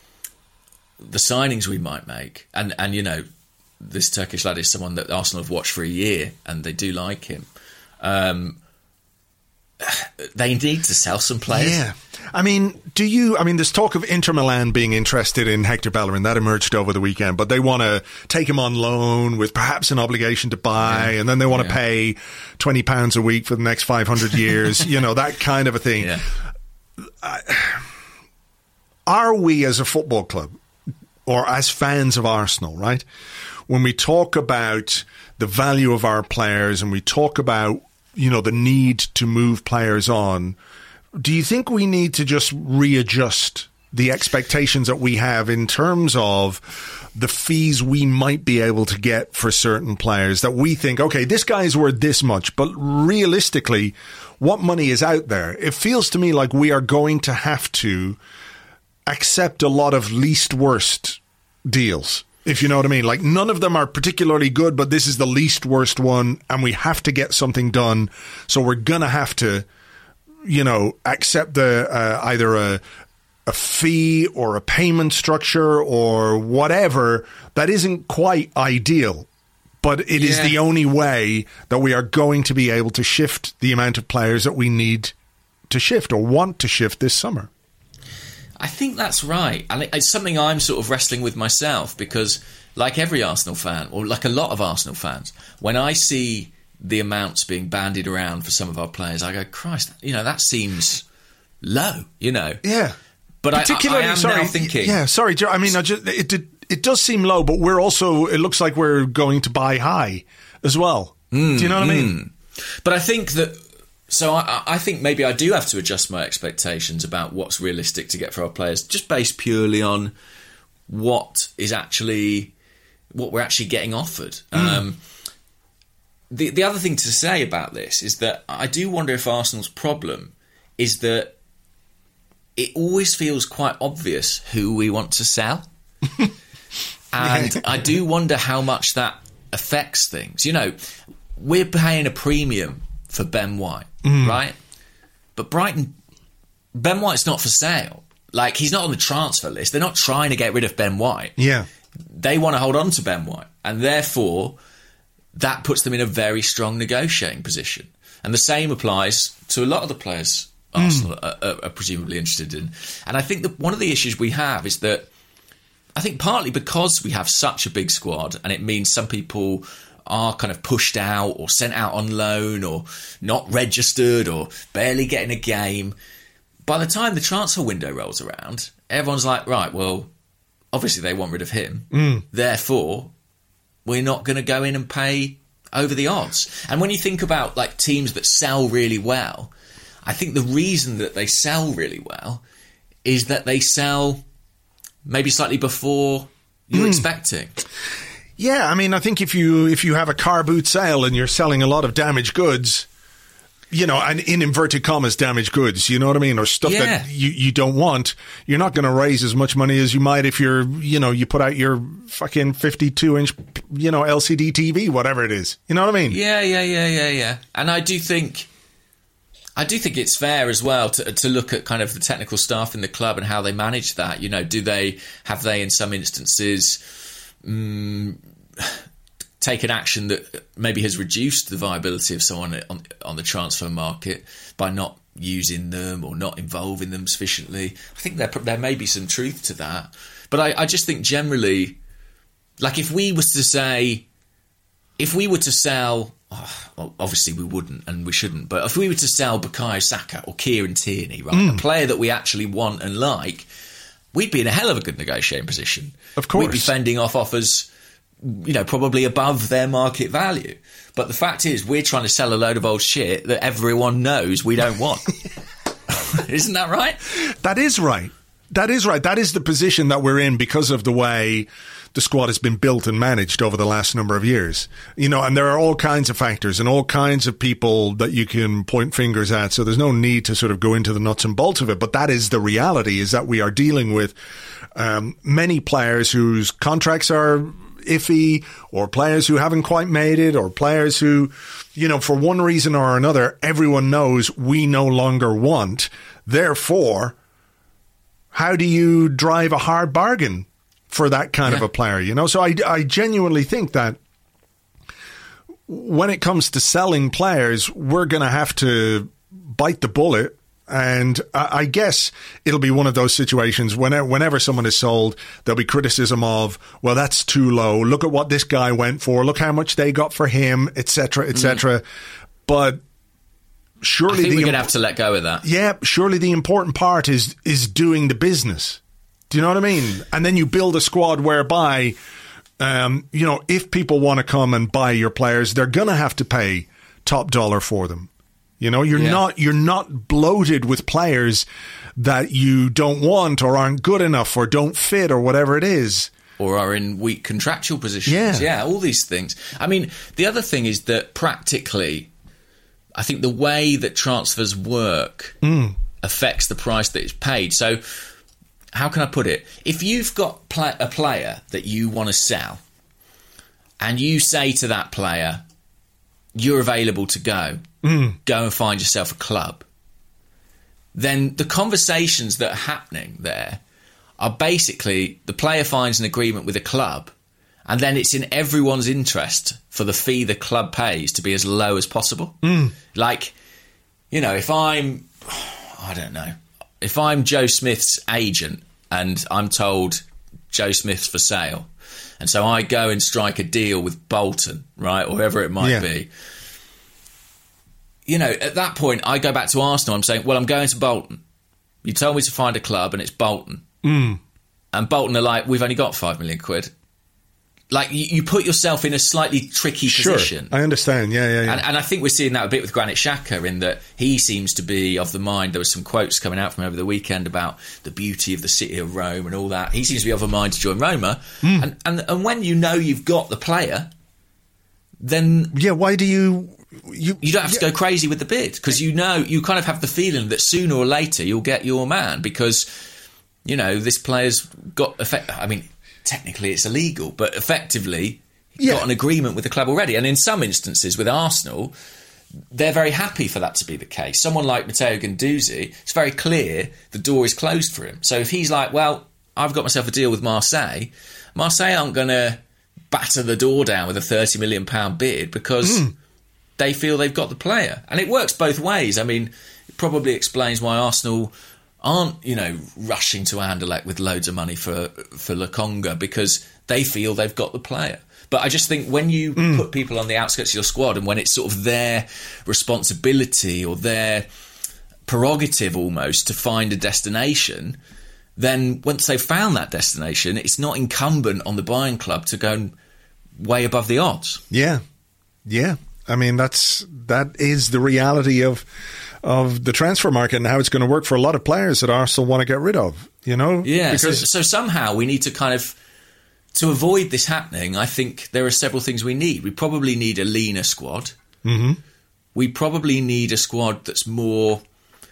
the signings we might make, and, and, you know, this Turkish lad is someone that Arsenal have watched for a year and they do like him, um, they need to sell some players. Yeah. I mean, do you... I mean, there's talk of Inter Milan being interested in Hector Bellerin. That emerged over the weekend. But they want to take him on loan with perhaps an obligation to buy. Yeah. And then they want to yeah. pay twenty pounds a week for the next five hundred years. You know, that kind of a thing. Yeah. Uh, are we as a football club, or as fans of Arsenal, right, when we talk about the value of our players and we talk about, you know, the need to move players on, do you think we need to just readjust the expectations that we have in terms of the fees we might be able to get for certain players that we think, okay, this guy's worth this much, but realistically, what money is out there? It feels to me like we are going to have to accept a lot of least worst deals, if you know what I mean. Like, none of them are particularly good, but this is the least worst one, and we have to get something done. So we're going to have to, you know, accept the uh, either a a fee or a payment structure or whatever that isn't quite ideal, but it yeah. is the only way that we are going to be able to shift the amount of players that we need to shift or want to shift this summer. I think that's right. And it's something I'm sort of wrestling with myself, because like every Arsenal fan, or like a lot of Arsenal fans, when I see the amounts being bandied around for some of our players, I go, Christ, you know, that seems low, you know. Yeah. But Particularly, I, I am sorry, now thinking... Yeah, sorry, I mean, I just, it, it it does seem low, but we're also, it looks like we're going to buy high as well. Mm, do you know what mm. I mean? But I think that... So I, I think maybe I do have to adjust my expectations about what's realistic to get for our players, just based purely on what is actually... what we're actually getting offered. Mm. Um, the, the other thing to say about this is that I do wonder if Arsenal's problem is that it always feels quite obvious who we want to sell. And I do wonder how much that affects things. You know, we're paying a premium for Ben White, mm. right? But Brighton, Ben White's not for sale. Like, he's not on the transfer list. They're not trying to get rid of Ben White. Yeah. They want to hold on to Ben White. And therefore, that puts them in a very strong negotiating position. And the same applies to a lot of the players Arsenal mm. are, are presumably interested in. And I think that one of the issues we have is that I think partly because we have such a big squad, and it means some people are kind of pushed out or sent out on loan or not registered or barely getting a game. By the time the transfer window rolls around, everyone's like, right, well, obviously they want rid of him. Mm. Therefore, we're not going to go in and pay over the odds. And when you think about like teams that sell really well, I think the reason that they sell really well is that they sell maybe slightly before you're mm. expecting. Yeah, I mean, I think if you if you have a car boot sale and you're selling a lot of damaged goods, you know, and in inverted commas, damaged goods, you know what I mean? Or stuff yeah. that you, you don't want, you're not going to raise as much money as you might if you're, you know, you put out your fucking fifty-two inch, you know, L C D T V, whatever it is. You know what I mean? Yeah, yeah, yeah, yeah, yeah. And I do think... I do think it's fair as well to to look at kind of the technical staff in the club and how they manage that. You know, do they have they in some instances um, taken action that maybe has reduced the viability of someone on, on the transfer market by not using them or not involving them sufficiently? I think there there may be some truth to that, but I, I just think generally, like if we was to say, if we were to sell. Oh, well, obviously we wouldn't and we shouldn't, but if we were to sell Bukayo Saka or Kieran Tierney, right, mm. a player that we actually want and like, we'd be in a hell of a good negotiating position. Of course. We'd be fending off offers, you know, probably above their market value. But the fact is, we're trying to sell a load of old shit that everyone knows we don't want. Isn't that right? That is right. That is right. That is the position that we're in because of the way the squad has been built and managed over the last number of years. You know, and there are all kinds of factors and all kinds of people that you can point fingers at. So there's no need to sort of go into the nuts and bolts of it. But that is the reality, is that we are dealing with um, many players whose contracts are iffy, or players who haven't quite made it, or players who, you know, for one reason or another, everyone knows we no longer want. Therefore, how do you drive a hard bargain for that kind yeah. of a player, you know? So I, I genuinely think that when it comes to selling players, we're going to have to bite the bullet. And I, I guess it'll be one of those situations whenever, whenever someone is sold, there'll be criticism of, well, that's too low. Look at what this guy went for. Look how much they got for him, et cetera, et cetera. Mm. But surely I think the we're going to have to let go of that. Yeah, surely the important part is is doing the business. Do you know what I mean? And then you build a squad whereby, um, you know, if people want to come and buy your players, they're going to have to pay top dollar for them. You know, you're yeah. not you're not bloated with players that you don't want or aren't good enough or don't fit or whatever it is. or are in weak contractual positions. Yeah. yeah, all these things. I mean, the other thing is that practically, I think the way that transfers work mm. affects the price that is paid. So, how can I put it? If you've got pl- a player that you want to sell, and you say to that player, you're available to go, mm. go and find yourself a club, then the conversations that are happening there are basically the player finds an agreement with a club, and then it's in everyone's interest for the fee the club pays to be as low as possible. Mm. Like, you know, if I'm, I don't know, if I'm Joe Smith's agent and I'm told Joe Smith's for sale, and so I go and strike a deal with Bolton, right, or whoever it might yeah. be, you know, at that point, I go back to Arsenal. I'm saying, well, I'm going to Bolton. You told me to find a club, and it's Bolton. Mm. And Bolton are like, we've only got five million quid. Like, you, you put yourself in a slightly tricky sure, position. I understand, yeah, yeah, yeah. And, and I think we're seeing that a bit with Granit Xhaka, in that he seems to be of the mind. There were some quotes coming out from over the weekend about the beauty of the city of Rome and all that. He seems to be of a mind to join Roma. Mm. And, and, and when you know you've got the player, then... Yeah, why do you... You, you don't have yeah. to go crazy with the bid, because you know, you kind of have the feeling that sooner or later you'll get your man, because, you know, this player's got effect. I mean, technically it's illegal, but effectively yeah. got an agreement with the club already. And in some instances with Arsenal, they're very happy for that to be the case. Someone like Matteo Guendouzi, it's very clear the door is closed for him. So if he's like, well, I've got myself a deal with Marseille, Marseille aren't going to batter the door down with a thirty million pounds bid, because... Mm. they feel they've got the player. And it works both ways. I mean, it probably explains why Arsenal aren't, you know, rushing to Anderlecht with loads of money for for Lokonga, because they feel they've got the player. But I just think when you mm. put people on the outskirts of your squad, and when it's sort of their responsibility or their prerogative almost to find a destination, then once they've found that destination, it's not incumbent on the buying club to go way above the odds. Yeah, yeah. I mean, that's that is the reality of of the transfer market and how it's going to work for a lot of players that Arsenal want to get rid of, you know? Yeah, because so, so somehow we need to kind of, to avoid this happening, I think there are several things we need. We probably need a leaner squad. Mm-hmm. We probably need a squad that's more,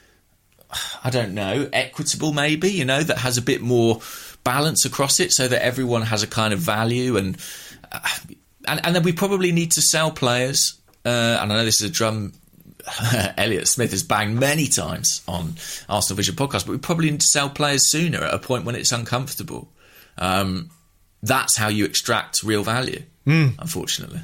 I don't know, equitable maybe, you know, that has a bit more balance across it, so that everyone has a kind of value. And uh, and, and then we probably need to sell players. Uh, and I know this is a drum Elliot Smith has banged many times on Arsenal Vision podcast, but we probably need to sell players sooner, at a point when it's uncomfortable. Um, that's how you extract real value, mm. unfortunately.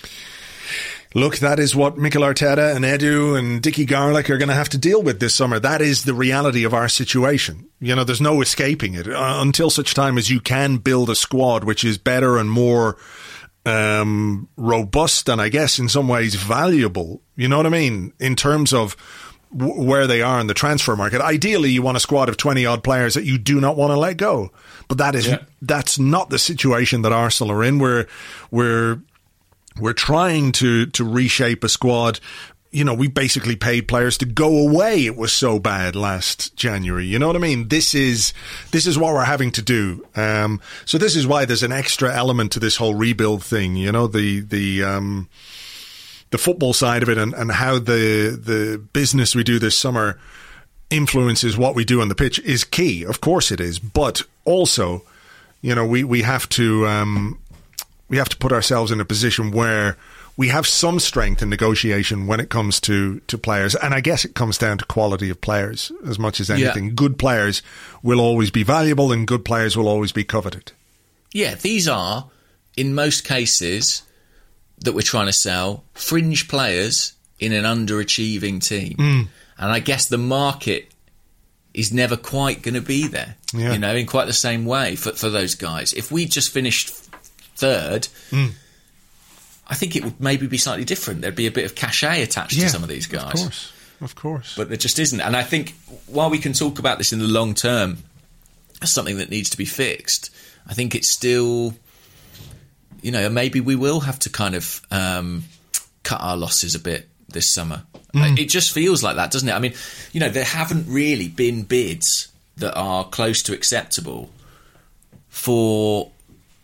Look, that is what Mikel Arteta and Edu and Dickie Garlick are going to have to deal with this summer. That is the reality of our situation. You know, there's no escaping it. Uh, until such time as you can build a squad which is better and more um, robust and, I guess, in some ways valuable, you know what I mean, in terms of w- where they are in the transfer market. Ideally, you want a squad of twenty-odd players that you do not want to let go. But that is yeah. that's not the situation that Arsenal are in. We're, we're, We're trying to, to reshape a squad. You know, we basically paid players to go away. It was so bad last January. You know what I mean? This is this is what we're having to do. Um, so this is why there's an extra element to this whole rebuild thing. You know, the the um, the football side of it, and, and how the the business we do this summer influences what we do on the pitch is key. Of course it is, but also, you know, we we have to. Um, We have to put ourselves in a position where we have some strength in negotiation when it comes to, to players. And I guess it comes down to quality of players as much as anything. Yeah. Good players will always be valuable, and good players will always be coveted. Yeah, these are, in most cases that we're trying to sell, fringe players in an underachieving team. Mm. And I guess the market is never quite going to be there, yeah. you know, in quite the same way for, for those guys. If we just finished third, mm. I think it would maybe be slightly different. There'd be a bit of cachet attached yeah, to some of these guys. Of course, of course. But there just isn't. And I think while we can talk about this in the long term as something that needs to be fixed, I think it's still, you know, maybe we will have to kind of um, cut our losses a bit this summer. Mm. It just feels like that, doesn't it? I mean, you know, there haven't really been bids that are close to acceptable for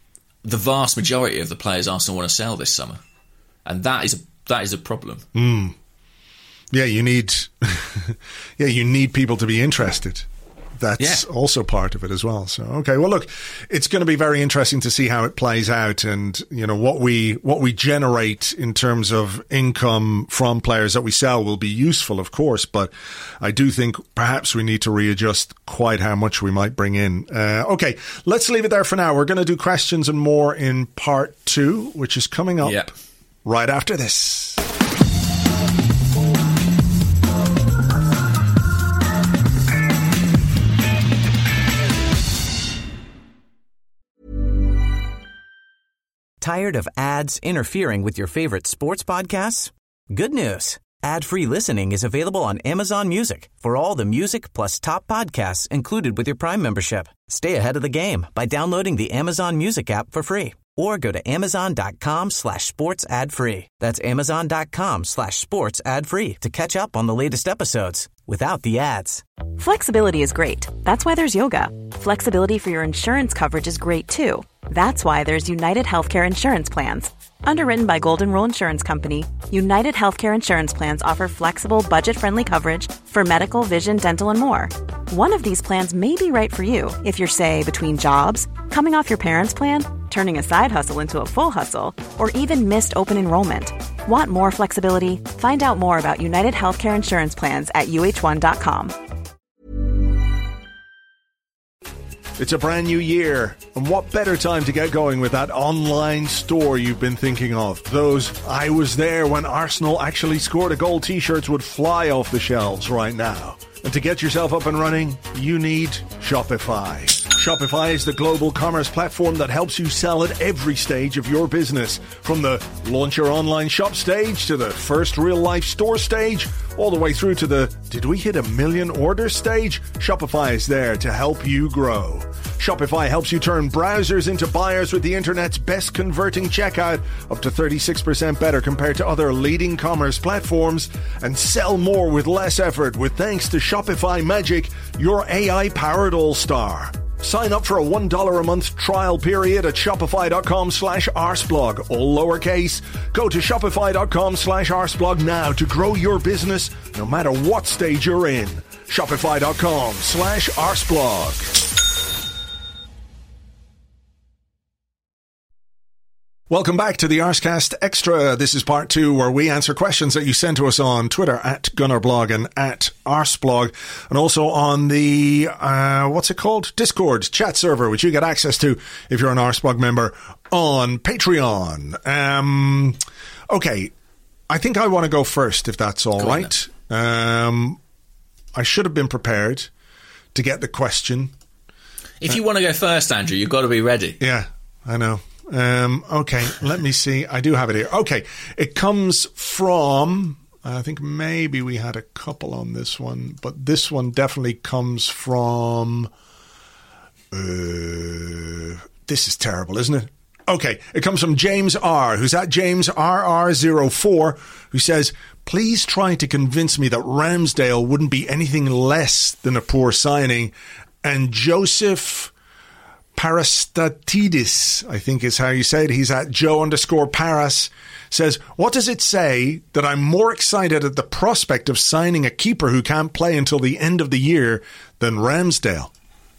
the vast majority of the players Arsenal want to sell this summer, and that is a, that is a problem. Mm. Yeah, you need yeah, you need people to be interested. That's yeah. also part of it as well. So, okay, well, look, it's going to be very interesting to see how it plays out, and you know what we what we generate in terms of income from players that we sell will be useful, of course. But I do think perhaps we need to readjust quite how much we might bring in. Uh, okay, let's leave it there for now. We're going to do questions and more in part two, which is coming up yep. right after this. Tired of ads interfering with your favorite sports podcasts? Good news. Ad-free listening is available on Amazon Music for all the music plus top podcasts included with your Prime membership. Stay ahead of the game by downloading the Amazon Music app for free or go to amazon.com slash sports ad free. That's amazon.com slash sports ad free to catch up on the latest episodes without the ads. Flexibility is great. That's why there's yoga. Flexibility for your insurance coverage is great too. That's why there's United Healthcare Insurance Plans. Underwritten by Golden Rule Insurance Company, United Healthcare Insurance Plans offer flexible, budget-friendly coverage for medical, vision, dental, and more. One of these plans may be right for you if you're, say, between jobs, coming off your parents' plan, turning a side hustle into a full hustle, or even missed open enrollment. Want more flexibility? Find out more about United Healthcare Insurance Plans at U H one dot com. It's a brand new year, and what better time to get going with that online store you've been thinking of? Those I was there when Arsenal actually scored a goal t-shirts would fly off the shelves right now. And to get yourself up and running, you need Shopify. Shopify is the global commerce platform that helps you sell at every stage of your business. From the launch your online shop stage to the first real-life store stage, all the way through to the did we hit a million orders stage? Shopify is there to help you grow. Shopify helps you turn browsers into buyers with the internet's best converting checkout, up to thirty-six percent better compared to other leading commerce platforms, and sell more with less effort with thanks to Shopify Magic, your A I-powered all-star. Sign up for a one dollar a month trial period at shopify.com slash arseblog, all lowercase. Go to shopify.com slash arseblog now to grow your business no matter what stage you're in. Shopify.com slash arseblog. Welcome back to the Arsecast Extra. This is part two where we answer questions that you send to us on Twitter at Gunnerblog and at Arseblog, and also on the, uh, what's it called? Discord chat server, which you get access to if you're an Arseblog member on Patreon. Um, okay, I think I want to go first, if that's all go right. Um, I should have been prepared to get the question. If you uh, want to go first, Andrew, you've got to be ready. Yeah, I know. Um, okay, let me see. I do have it here. Okay, it comes from, I think maybe we had a couple on this one, but this one definitely comes from, uh, this is terrible, isn't it? Okay, it comes from James R, who's at James R R zero four, who says, please try to convince me that Ramsdale wouldn't be anything less than a poor signing, and Joseph Parastatidis, I think is how you say it. He's at Joe underscore Paras, says, what does it say that I'm more excited at the prospect of signing a keeper who can't play until the end of the year than Ramsdale?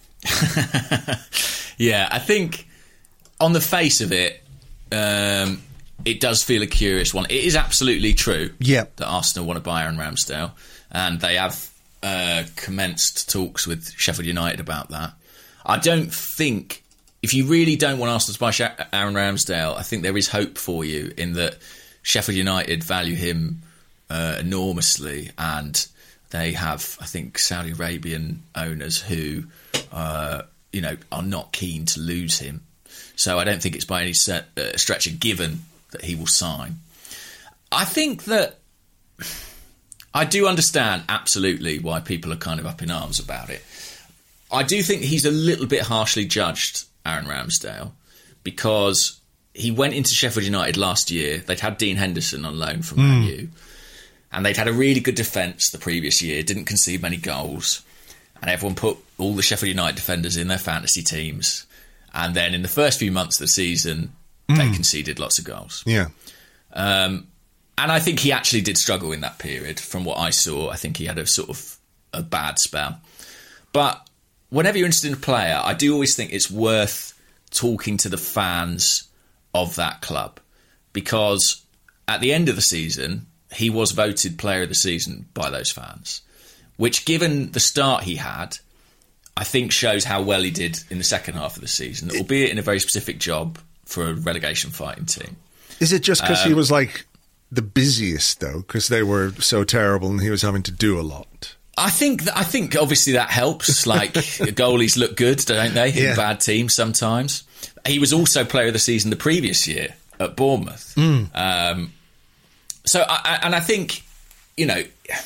Yeah, I think on the face of it, um, it does feel a curious one. It is absolutely true yeah. that Arsenal want to buy Aaron Ramsdale, and they have uh, commenced talks with Sheffield United about that. I don't think, if you really don't want Arsenal to buy Aaron Ramsdale, I think there is hope for you in that Sheffield United value him uh, enormously, and they have, I think, Saudi Arabian owners who, uh, you know, are not keen to lose him. So I don't think it's by any set, uh, stretch a given that he will sign. I think that I do understand absolutely why people are kind of up in arms about it. I do think he's a little bit harshly judged, Aaron Ramsdale, because he went into Sheffield United last year. They'd had Dean Henderson on loan from Man U, and they'd had a really good defence the previous year, didn't concede many goals, and everyone put all the Sheffield United defenders in their fantasy teams, And then in the first few months of the season, mm. they conceded lots of goals. Yeah. Um, and I think he actually did struggle in that period. From what I saw, I think he had a sort of a bad spell. But whenever you're interested in a player, I do always think it's worth talking to the fans of that club, because at the end of the season, he was voted player of the season by those fans, which, given the start he had, I think shows how well he did in the second half of the season, albeit in a very specific job for a relegation fighting team. Is it just because um, he was like the busiest, though, because they were so terrible and he was having to do a lot? I think that, I think obviously that helps. Like, goalies look good, don't they? In yeah. bad teams sometimes. He was also player of the season the previous year at Bournemouth. Mm. Um, so, I, and I think, you know,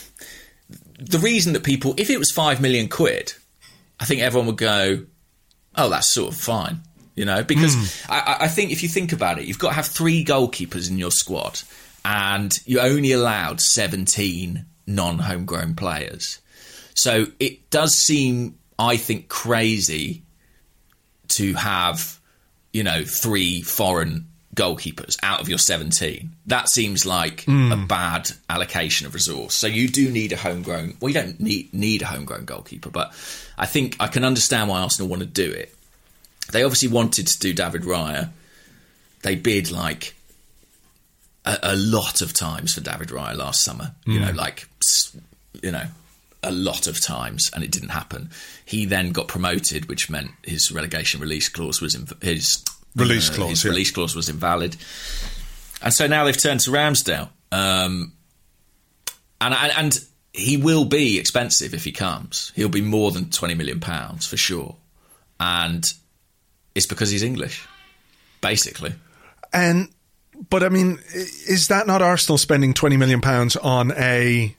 the reason that people, if it was five million quid, I think everyone would go, oh, that's sort of fine, you know, because mm. I, I think if you think about it, you've got to have three goalkeepers in your squad and you only allowed seventeen non-homegrown players. So it does seem, I think, crazy to have, you know, three foreign goalkeepers out of your seventeen. That seems like mm. a bad allocation of resource. So you do need a homegrown, well, you don't need, need a homegrown goalkeeper, but I think I can understand why Arsenal want to do it. They obviously wanted to do David Raya. They bid like a, a lot of times for David Raya last summer, mm. you know, like, you know, a lot of times, and it didn't happen. He then got promoted, which meant his relegation release clause was inv- his release uh, clause. His yeah. release clause was invalid, and so now they've turned to Ramsdale, um, and, and and he will be expensive if he comes. He'll be more than twenty million pounds for sure, and it's because he's English, basically. And but I mean, is that not Arsenal spending twenty million pounds on a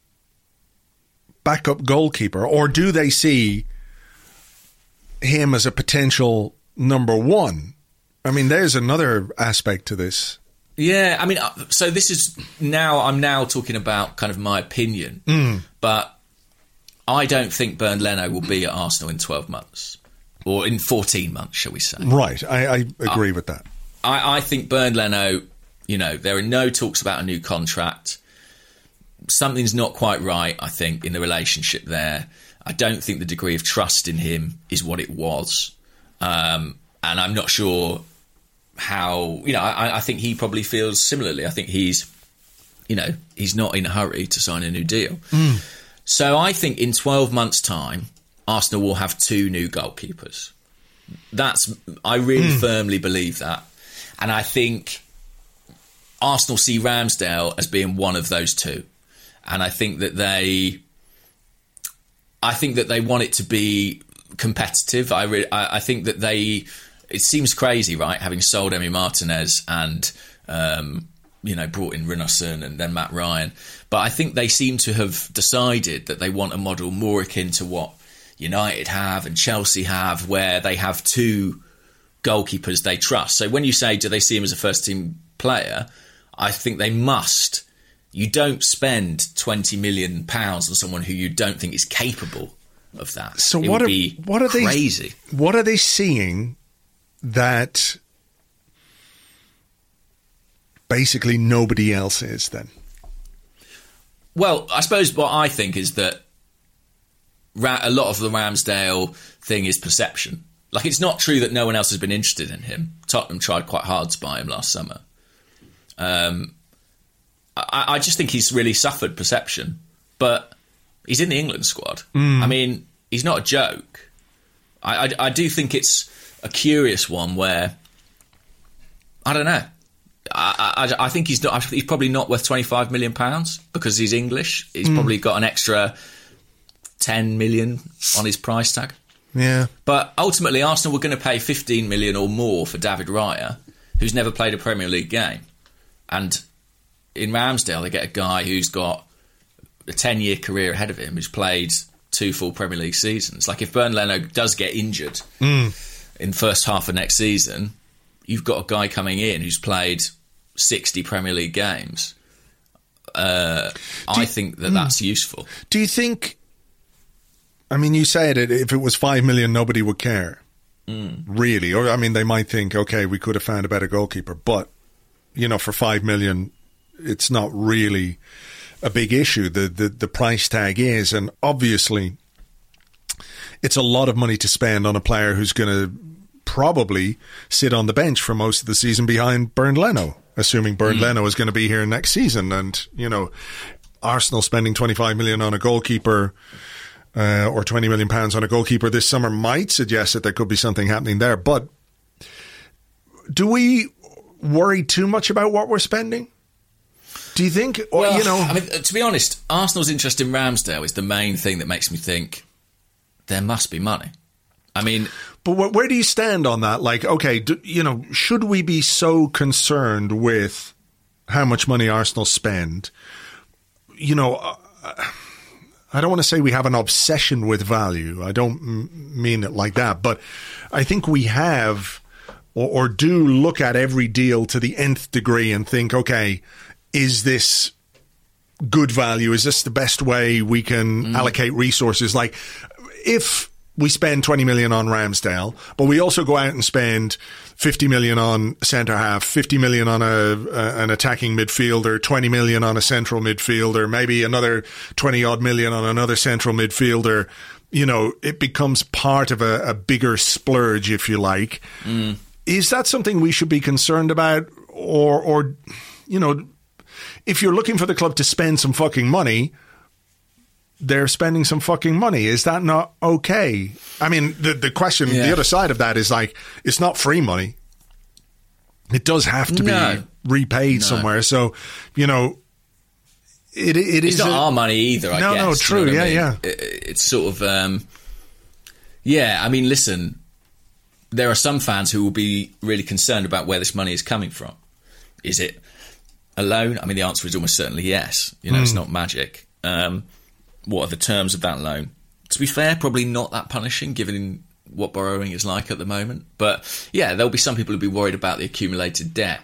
backup goalkeeper, or do they see him as a potential number one? I mean, there's another aspect to this. Yeah, I mean, so this is now, I'm now talking about kind of my opinion, mm. but I don't think Bernd Leno will be at Arsenal in twelve months, or in fourteen months, shall we say. Right, I, I agree I, with that. I, I think Bernd Leno, you know, there are no talks about a new contract. Something's not quite right, I think, in the relationship there. I don't think the degree of trust in him is what it was. Um, and I'm not sure how, you know, I, I think he probably feels similarly. I think he's, you know, he's not in a hurry to sign a new deal. Mm. So I think in twelve months' time, Arsenal will have two new goalkeepers. That's, I really mm. firmly believe that. And I think Arsenal see Ramsdale as being one of those two. And I think that they, I think that they want it to be competitive. I, re- I, I think that they, it seems crazy, right? Having sold Emi Martinez and, um, you know, brought in Runarsson and then Matt Ryan. But I think they seem to have decided that they want a model more akin to what United have and Chelsea have, where they have two goalkeepers they trust. So when you say, do they see him as a first team player? I think they must. You don't spend twenty million pounds on someone who you don't think is capable of that. So it what would are be what are crazy. they what are they seeing that basically nobody else is then? Well, I suppose what I think is that Ra- a lot of the Ramsdale thing is perception. Like, it's not true that no one else has been interested in him. Tottenham tried quite hard to buy him last summer. Um, I, I just think he's really suffered perception. But he's in the England squad. Mm. I mean, he's not a joke. I, I, I do think it's a curious one where, I don't know. I, I, I think he's not. He's probably not worth twenty-five million pounds because he's English. He's mm. probably got an extra ten million on his price tag. Yeah. But ultimately, Arsenal were going to pay fifteen million or more for David Raya, who's never played a Premier League game. And in Ramsdale, they get a guy who's got a ten-year career ahead of him, who's played two full Premier League seasons. Like, if Bernd Leno does get injured mm. in the first half of next season, you've got a guy coming in who's played sixty Premier League games. Uh, I you, think that mm, that's useful. Do you think... I mean, you said it, if it was five million, nobody would care. Mm. Really. Or, I mean, they might think, okay, we could have found a better goalkeeper. But, you know, for five million, it's not really a big issue. The, the, the price tag is, and obviously it's a lot of money to spend on a player who's going to probably sit on the bench for most of the season behind Bernd Leno, assuming Bernd mm. Leno is going to be here next season. And, you know, Arsenal spending twenty-five million on a goalkeeper uh, or twenty million pounds on a goalkeeper this summer might suggest that there could be something happening there. But do we worry too much about what we're spending? Do you think, or, well, you know, I mean, to be honest, Arsenal's interest in Ramsdale is the main thing that makes me think there must be money. I mean, but wh- where do you stand on that? Like, okay, do, you know, should we be so concerned with how much money Arsenal spend? You know, uh, I don't want to say we have an obsession with value. I don't m- mean it like that, but I think we have, or, or do look at every deal to the nth degree and think, okay, is this good value? Is this the best way we can mm. allocate resources? Like, if we spend twenty million on Ramsdale, but we also go out and spend fifty million on centre half, fifty million on a, a an attacking midfielder, twenty million on a central midfielder, maybe another twenty odd million on another central midfielder. You know, it becomes part of a, a bigger splurge, if you like. Mm. Is that something we should be concerned about? Or, or, you know, if you're looking for the club to spend some fucking money, they're spending some fucking money. Is that not okay? I mean, the the question, yeah. the other side of that is like, it's not free money. It does have to no. be repaid no. somewhere. So, you know, it it it's is not a, our money either. I no, guess. no, true, you know yeah, I mean? yeah. It, it's sort of, um, yeah. I mean, listen, there are some fans who will be really concerned about where this money is coming from. Is it a loan? I mean, the answer is almost certainly yes. You know, mm. it's not magic. Um, what are the terms of that loan? To be fair, probably not that punishing given what borrowing is like at the moment. But yeah, there'll be some people who'll be worried about the accumulated debt.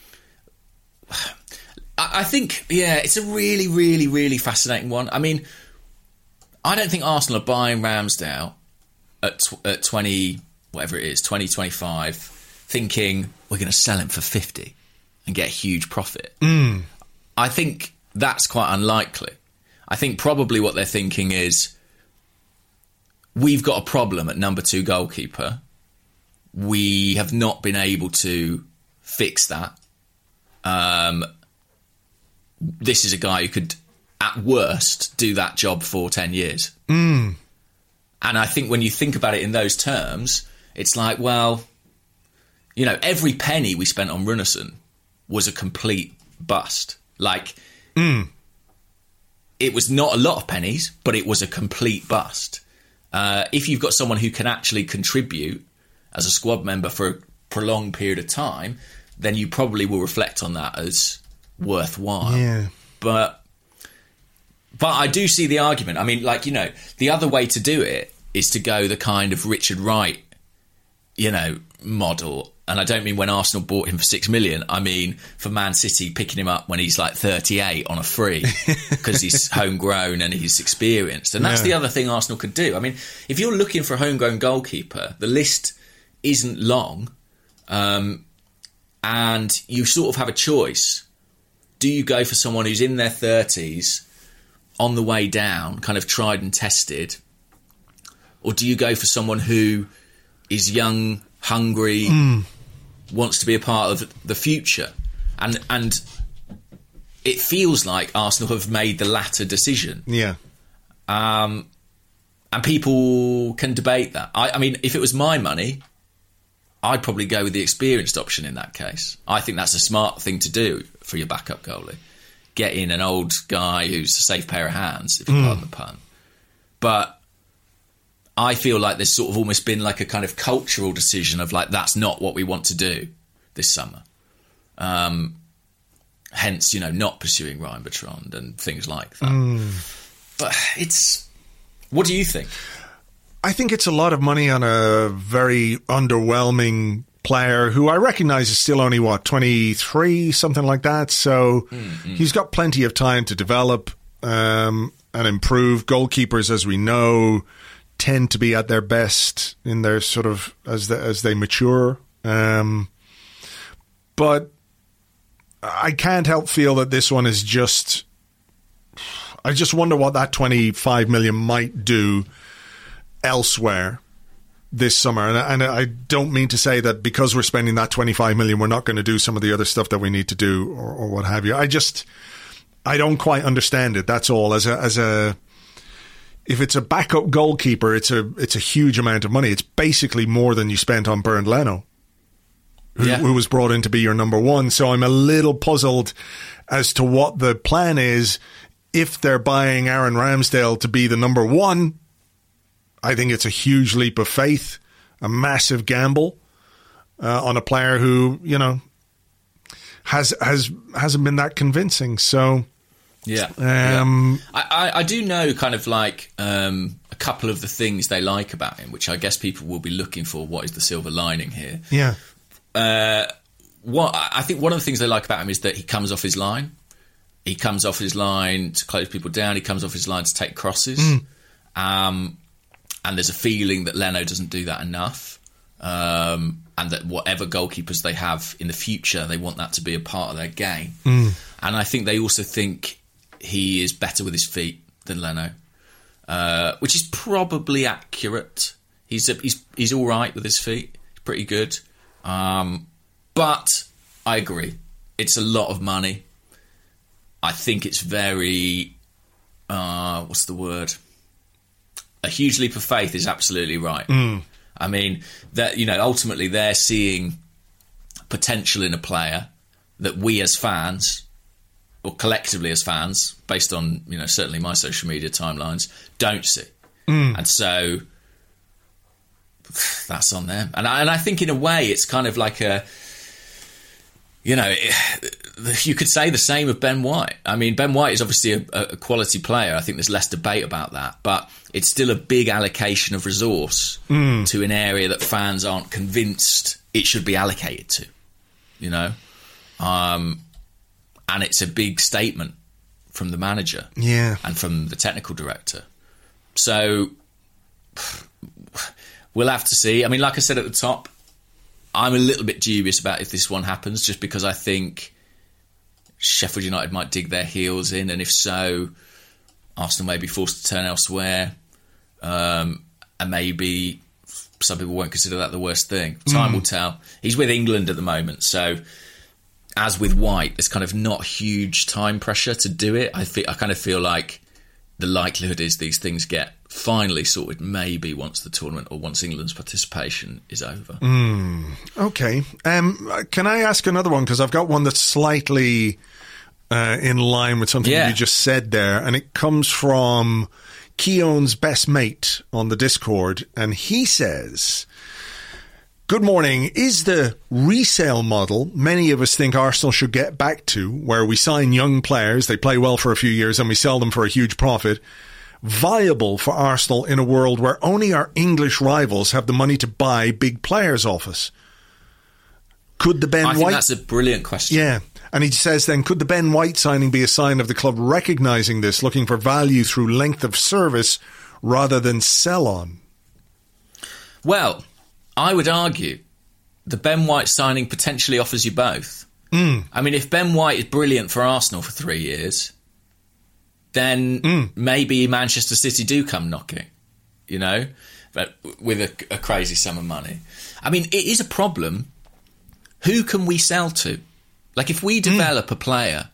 I think, yeah, it's a really, really, really fascinating one. I mean, I don't think Arsenal are buying Ramsdale at, tw- at twenty, whatever it is, twenty, twenty-five, thinking we're going to sell him for fifty and get a huge profit. Mm. I think that's quite unlikely. I think probably what they're thinking is, we've got a problem at number two goalkeeper. We have not been able to fix that. Um, this is a guy who could, at worst, do that job for ten years. Mm. And I think when you think about it in those terms, it's like, well, you know, every penny we spent on Runarsson was a complete bust. Like, mm. it was not a lot of pennies, but it was a complete bust. Uh, if you've got someone who can actually contribute as a squad member for a prolonged period of time, then you probably will reflect on that as worthwhile. Yeah. But but I do see the argument. I mean, like, you know, the other way to do it is to go the kind of Richard Wright, you know, model. And I don't mean when Arsenal bought him for six million. I mean for Man City picking him up when he's like thirty-eight on a free because he's homegrown and he's experienced. And that's yeah. the other thing Arsenal could do. I mean, if you're looking for a homegrown goalkeeper, the list isn't long, um, and you sort of have a choice. Do you go for someone who's in their thirties, on the way down, kind of tried and tested, or do you go for someone who is young, hungry, mm. wants to be a part of the future? And and it feels like Arsenal have made the latter decision. Yeah. Um, and people can debate that. I, I mean, if it was my money, I'd probably go with the experienced option in that case. I think that's a smart thing to do for your backup goalie. Get in an old guy who's a safe pair of hands, if you mm. pardon the pun. But I feel like there's sort of almost been like a kind of cultural decision of like, that's not what we want to do this summer. Um, hence, you know, not pursuing Ryan Bertrand and things like that. Mm. But it's... What do you think? I think it's a lot of money on a very underwhelming player who I recognise is still only, what, twenty-three, something like that. So mm-hmm. he's got plenty of time to develop um, and improve. Goalkeepers, as we know, tend to be at their best in their sort of as the, as they mature. Um, but I can't help feel that this one is just. I just wonder what that twenty-five million might do elsewhere this summer. And, and I don't mean to say that because we're spending that twenty-five million, we're not going to do some of the other stuff that we need to do or, or what have you. I just, I don't quite understand it. That's all. As a, as a, if it's a backup goalkeeper, it's a, it's a huge amount of money. It's basically more than you spent on Bernd Leno, who, yeah. who was brought in to be your number one. So I'm a little puzzled as to what the plan is. If they're buying Aaron Ramsdale to be the number one, I think it's a huge leap of faith, a massive gamble uh, on a player who, you know, has has hasn't been that convincing. So, yeah, um, yeah. I, I I do know kind of like um, a couple of the things they like about him, which I guess people will be looking for. What is the silver lining here? Yeah. Uh, what I think one of the things they like about him is that he comes off his line. He comes off his line to close people down. He comes off his line to take crosses. Mm. Um, and there's a feeling that Leno doesn't do that enough. Um, and that whatever goalkeepers they have in the future, they want that to be a part of their game. Mm. And I think they also think he is better with his feet than Leno, uh, which is probably accurate. He's a, he's he's all right with his feet. He's pretty good. Um, but I agree. It's a lot of money. I think it's very, uh, what's the word? A huge leap of faith is absolutely right. Mm. I mean, that you know, ultimately they're seeing potential in a player that we as fans, or collectively as fans, based on, you know, certainly my social media timelines, don't see. Mm. And so that's on them. And I, and I think in a way it's kind of like a, you know, you could say the same of Ben White. I mean, Ben White is obviously a, a quality player. I think there's less debate about that. But it's still a big allocation of resource mm. to an area that fans aren't convinced it should be allocated to, you know? Um, and it's a big statement from the manager yeah. and from the technical director. So we'll have to see. I mean, like I said at the top, I'm a little bit dubious about if this one happens, just because I think Sheffield United might dig their heels in, and if so, Arsenal may be forced to turn elsewhere, um, and maybe some people won't consider that the worst thing. Time mm. will tell. He's with England at the moment, so as with White, there's kind of not huge time pressure to do it. I feel, I kind of feel like the likelihood is these things get finally sorted maybe once the tournament or once England's participation is over. Mm, okay. Um, can I ask another one? Because I've got one that's slightly uh, in line with something yeah. you just said there, and it comes from Keown's best mate on the Discord, and he says, good morning. Is the resale model many of us think Arsenal should get back to, where we sign young players, they play well for a few years, and we sell them for a huge profit, viable for Arsenal in a world where only our English rivals have the money to buy big players off us? Could the Ben I White... think that's a brilliant question. Yeah. And he says then, could the Ben White signing be a sign of the club recognising this, looking for value through length of service rather than sell on? Well, I would argue the Ben White signing potentially offers you both. Mm. I mean, if Ben White is brilliant for Arsenal for three years, then mm. maybe Manchester City do come knocking, you know, but with a, a crazy sum of money. I mean, it is a problem. Who can we sell to? Like, if we develop mm. a player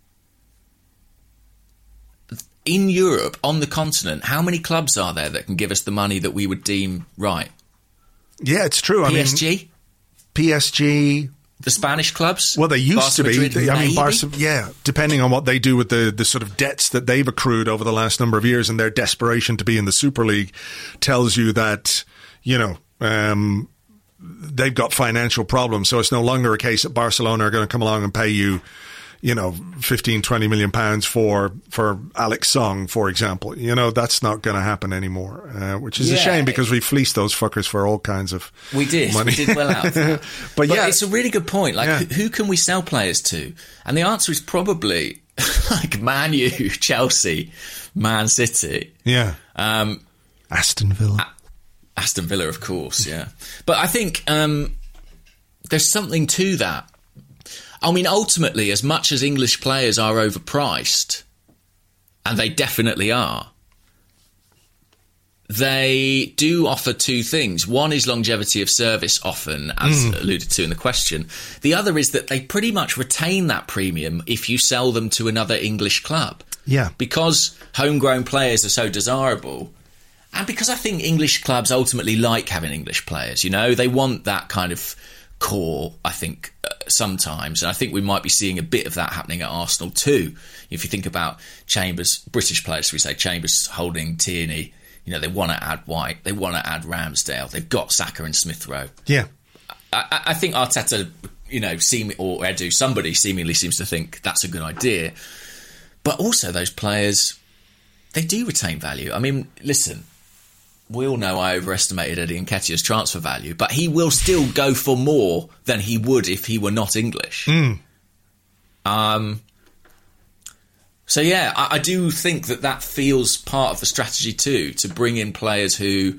in Europe, on the continent, how many clubs are there that can give us the money that we would deem right? Yeah, it's true. P S G? I mean, P S G... The Spanish clubs? Well, they used Barca to be. Madrid, I mean, maybe? Barca, yeah, depending on what they do with the, the sort of debts that they've accrued over the last number of years, and their desperation to be in the Super League tells you that, you know, um, they've got financial problems. So it's no longer a case that Barcelona are going to come along and pay you, you know, fifteen, twenty million pounds for, for Alex Song, for example. You know, that's not going to happen anymore, uh, which is yeah. a shame because we fleeced those fuckers for all kinds of we did. money. We did well out of that. but, but yeah. it's a really good point. Like, yeah. who, who can we sell players to? And the answer is probably like Man U, Chelsea, Man City. Yeah. Um, Aston Villa. A- Aston Villa, of course, yeah. But I think um, there's something to that. I mean, ultimately, as much as English players are overpriced, and they definitely are, they do offer two things. One is longevity of service often, as mm. alluded to in the question. The other is that they pretty much retain that premium if you sell them to another English club. Yeah. Because homegrown players are so desirable, and because I think English clubs ultimately like having English players. You know, they want that kind of core, I think, uh, sometimes. And I think we might be seeing a bit of that happening at Arsenal too. If you think about Chambers, British players, we say Chambers, Holding, Tierney. You know, they want to add White. They want to add Ramsdale. They've got Saka and Smith Rowe. Yeah. I, I think Arteta, you know, seem, or Edu, somebody seemingly seems to think that's a good idea. But also those players, they do retain value. I mean, listen, we all know I overestimated Eddie Nketiah's transfer value, but he will still go for more than he would if he were not English. Mm. Um... So, yeah, I, I do think that that feels part of the strategy too, to bring in players who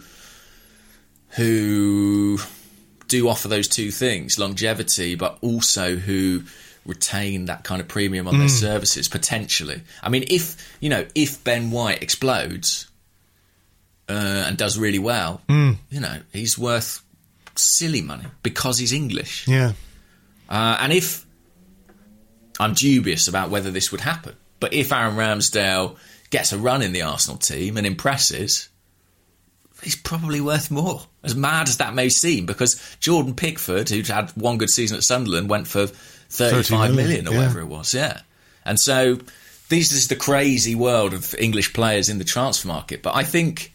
who do offer those two things, longevity, but also who retain that kind of premium on mm. their services, potentially. I mean, if, you know, if Ben White explodes uh, and does really well, mm. you know, he's worth silly money because he's English. Yeah. Uh, and if, I'm dubious about whether this would happen, but if Aaron Ramsdale gets a run in the Arsenal team and impresses, he's probably worth more. As mad as that may seem, because Jordan Pickford, who'd had one good season at Sunderland, went for thirty-five million or yeah. whatever it was, yeah. And so this is the crazy world of English players in the transfer market. But I think,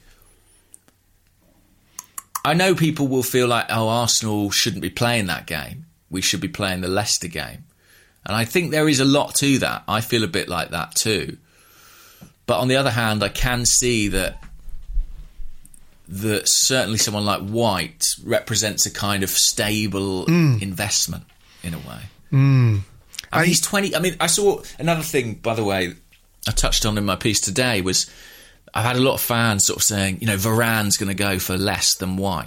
I know people will feel like, oh, Arsenal shouldn't be playing that game. We should be playing the Leicester game. And I think there is a lot to that. I feel a bit like that too. But on the other hand, I can see that that certainly someone like White represents a kind of stable mm. investment in a way. Mm. I mean, he's twenty. I mean, I saw another thing, by the way, I touched on in my piece today, was I've had a lot of fans sort of saying, you know, Varane's going to go for less than White.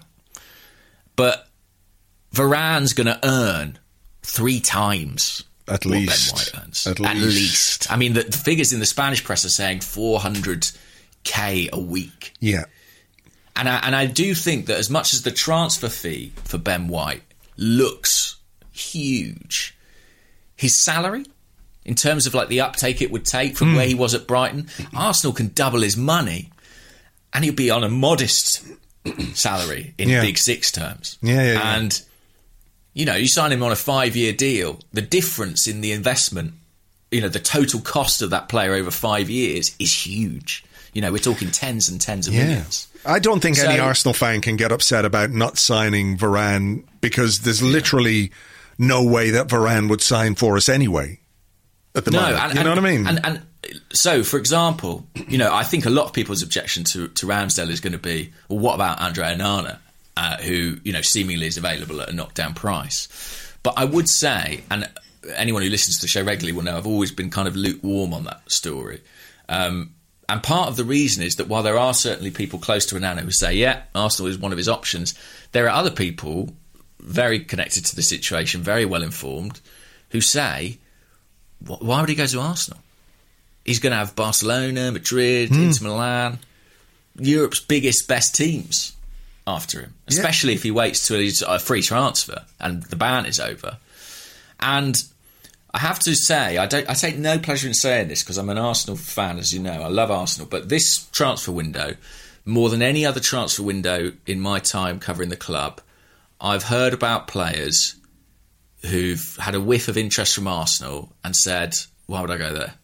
But Varane's going to earn three times At what least. Ben White earns. At, At least. least. I mean, the, the figures in the Spanish press are saying four hundred K a week. Yeah. And I, and I do think that as much as the transfer fee for Ben White looks huge, his salary, in terms of like the uptake it would take from mm. where he was at Brighton, Arsenal can double his money and he'll be on a modest salary in yeah. Big Six terms. Yeah, yeah, yeah. And, you know, you sign him on a five-year deal, the difference in the investment, you know, the total cost of that player over five years is huge. You know, we're talking tens and tens of yeah. millions. I don't think So- any Arsenal fan can get upset about not signing Varane, because there's literally no way that Varane would sign for us anyway at the No, moment. and, you know and, what I mean? And, and so, for example, you know, I think a lot of people's objection to, to Ramsdale is going to be, well, what about Andre Onana, uh, who, you know, seemingly is available at a knockdown price? But I would say, and anyone who listens to the show regularly will know, I've always been kind of lukewarm on that story. Um, and part of the reason is that while there are certainly people close to Onana who say, yeah, Arsenal is one of his options, there are other people very connected to the situation, very well informed, who say, why would he go to Arsenal? He's going to have Barcelona, Madrid, mm. Inter Milan, Europe's biggest, best teams after him, especially yeah. if he waits till he's a free transfer and the ban is over. And I have to say, I don't. I take no pleasure in saying this because I'm an Arsenal fan, as you know. I love Arsenal. But this transfer window, more than any other transfer window in my time covering the club, I've heard about players who've had a whiff of interest from Arsenal and said, why would I go there?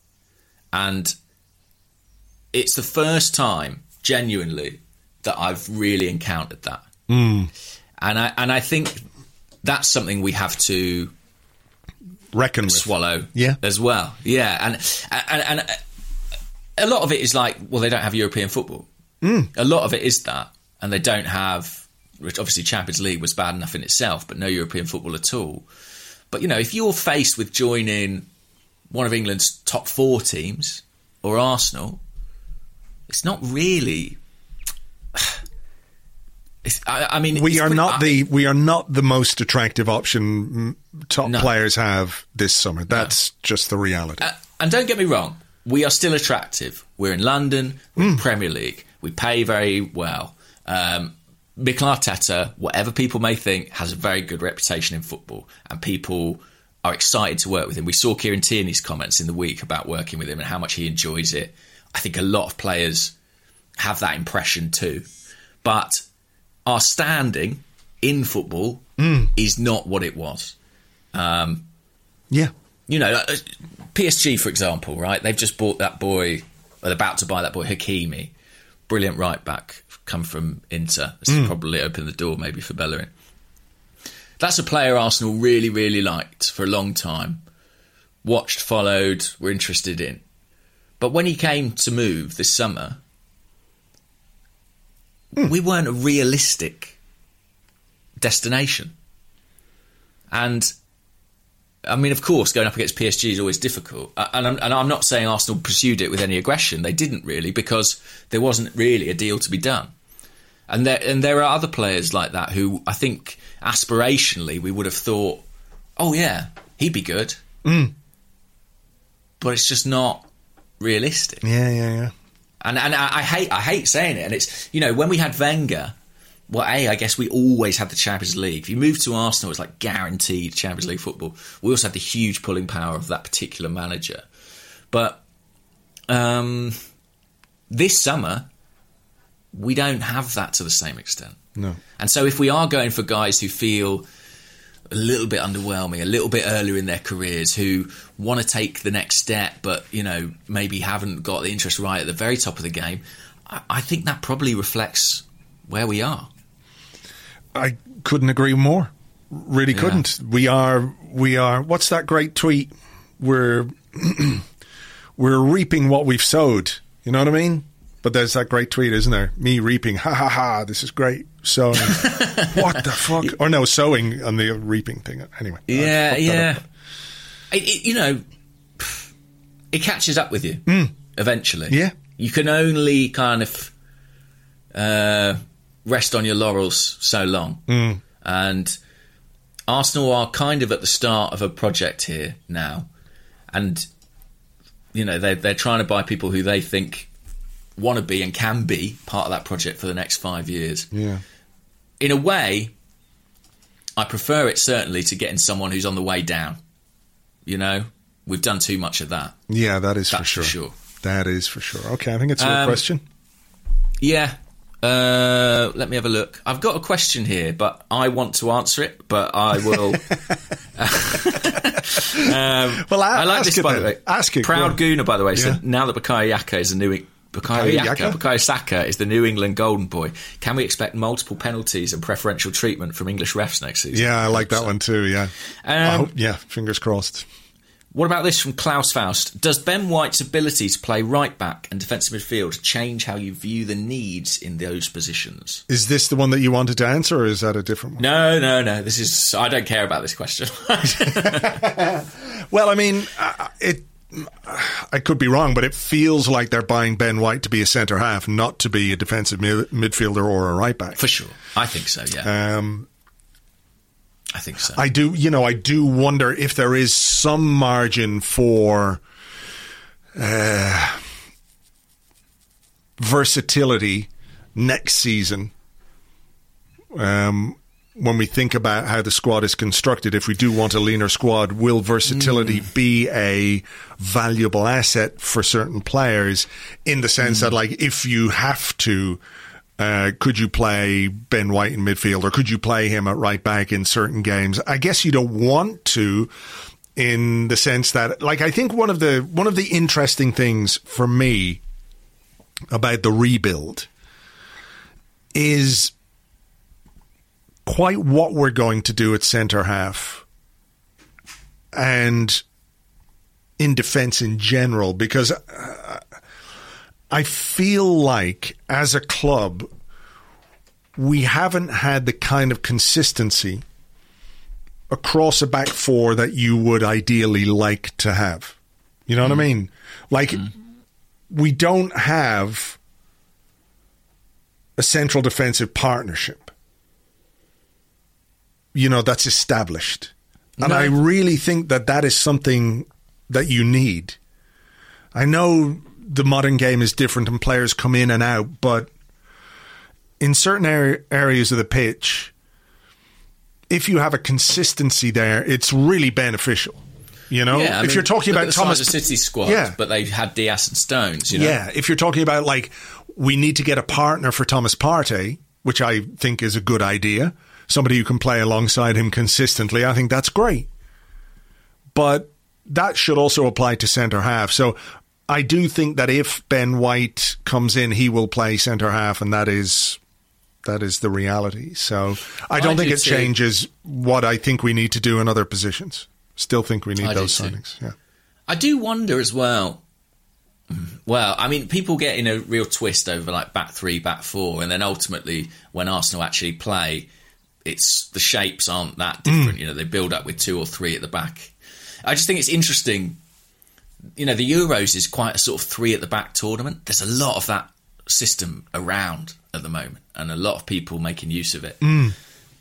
And it's the first time, genuinely, that I've really encountered that. Mm. And I and I think that's something we have to reckon with. swallow yeah. as well. Yeah. And, and, and a lot of it is like, well, they don't have European football. Mm. A lot of it is that. And they don't have, which obviously Champions League was bad enough in itself, but no European football at all. But, you know, if you're faced with joining one of England's top four teams or Arsenal, it's not really I, I mean, we are pretty, not I, the we are not the most attractive option top no. players have this summer. That's no. just the reality. Uh, and don't get me wrong, we are still attractive. We're in London, we're mm. in Premier League, we pay very well. Um, Mikel Arteta, whatever people may think, has a very good reputation in football, and people are excited to work with him. We saw Kieran Tierney's comments in the week about working with him and how much he enjoys it. I think a lot of players have that impression too. But our standing in football mm. is not what it was. Um, yeah. You know, P S G, for example, right? They've just bought that boy, or they're about to buy that boy, Hakimi. Brilliant right back, come from Inter. This mm. probably opened the door maybe for Bellerin. That's a player Arsenal really, really liked for a long time. Watched, followed, were interested in. But when he came to move this summer, mm. we weren't a realistic destination. And, I mean, of course, going up against P S G is always difficult. And I'm, and I'm not saying Arsenal pursued it with any aggression. They didn't really, because there wasn't really a deal to be done. And there, and there are other players like that who I think aspirationally we would have thought, oh, yeah, he'd be good. Mm. But it's just not realistic. Yeah, yeah, yeah. And and I, I hate I hate saying it. And it's, you know, when we had Wenger, well, A, I guess we always had the Champions League. If you moved to Arsenal, it's like guaranteed Champions League football. We also had the huge pulling power of that particular manager. But um, this summer, we don't have that to the same extent. No. And so if we are going for guys who feel a little bit underwhelming, a little bit earlier in their careers, who want to take the next step but, you know, maybe haven't got the interest right at the very top of the game, I, I think that probably reflects where we are. I couldn't agree more. Really couldn't. Yeah. We are, we are, what's that great tweet? We're, we're reaping what we've sowed. You know what I mean? But there's that great tweet, isn't there? Me reaping, ha ha ha, this is great. Sowing. What the fuck? Or no, sowing on the reaping thing. Anyway. Yeah, yeah. It, it, you know, it catches up with you mm. eventually. Yeah. You can only kind of uh, rest on your laurels so long. Mm. And Arsenal are kind of at the start of a project here now. And, you know, they're, they're trying to buy people who they think want to be and can be part of that project for the next five years. Yeah. In a way, I prefer it certainly to getting someone who's on the way down. You know, we've done too much of that. Yeah, that is That's for sure. for sure. That is for sure. Okay, I think it's your um, question. Yeah. Uh, let me have a look. I've got a question here, but I want to answer it, but I will... um, well, I, I like ask this, it by then. the way. Ask it. Proud Gooner, by the way, yeah. said, now that Bukayo Saka is the new... Bukayo Saka, Bukayo Saka is the New England Golden Boy. Can we expect multiple penalties and preferential treatment from English refs next season? Yeah, I like that so. one too, yeah. Um, I hope, yeah, fingers crossed. What about this from Klaus Faust? Does Ben White's ability to play right back and defensive midfield change how you view the needs in those positions? Is this the one that you wanted to answer, or is that a different one? No, no, no. This is. I don't care about this question. Well, I mean, uh, it. I could be wrong, but it feels like they're buying Ben White to be a centre half, not to be a defensive mid- midfielder or a right back. For sure, I think so. Yeah, um, I think so. I do. You know, I do wonder if there is some margin for uh, versatility next season. Um. When we think about how the squad is constructed, if we do want a leaner squad, will versatility mm. be a valuable asset for certain players in the sense mm. that, like, if you have to, uh, could you play Ben White in midfield or could you play him at right back in certain games? I guess you don't want to, in the sense that, like, I think one of the, one of the interesting things for me about the rebuild is quite what we're going to do at centre half and in defence in general, because uh, I feel like as a club we haven't had the kind of consistency across a back four that you would ideally like to have. You know mm. what I mean? Like mm. we don't have a central defensive partnership. you know, that's established. And No. I really think that that is something that you need. I know the modern game is different and players come in and out, but in certain ar- areas of the pitch, if you have a consistency there, it's really beneficial. You know, Yeah, I if mean, you're talking look about at the Thomas size of City squad, Yeah. but they had Diaz and Stones. You know? Yeah, if you're talking about like we need to get a partner for Thomas Partey, which I think is a good idea, somebody who can play alongside him consistently, I think that's great. But that should also apply to centre half. So I do think that if Ben White comes in, he will play centre half, and that is that is the reality. So I don't I think do it too. changes what I think we need to do in other positions. Still think we need I do those too. signings. Yeah. I do wonder as well. Well, I mean, people get in a real twist over like back three, back four, and then ultimately when Arsenal actually play, it's the shapes aren't that different. You know, they build up with two or three at the back. I just think it's interesting. You know, the Euros is quite a sort of three at the back tournament. There's a lot of that system around at the moment, and a lot of people making use of it. Mm.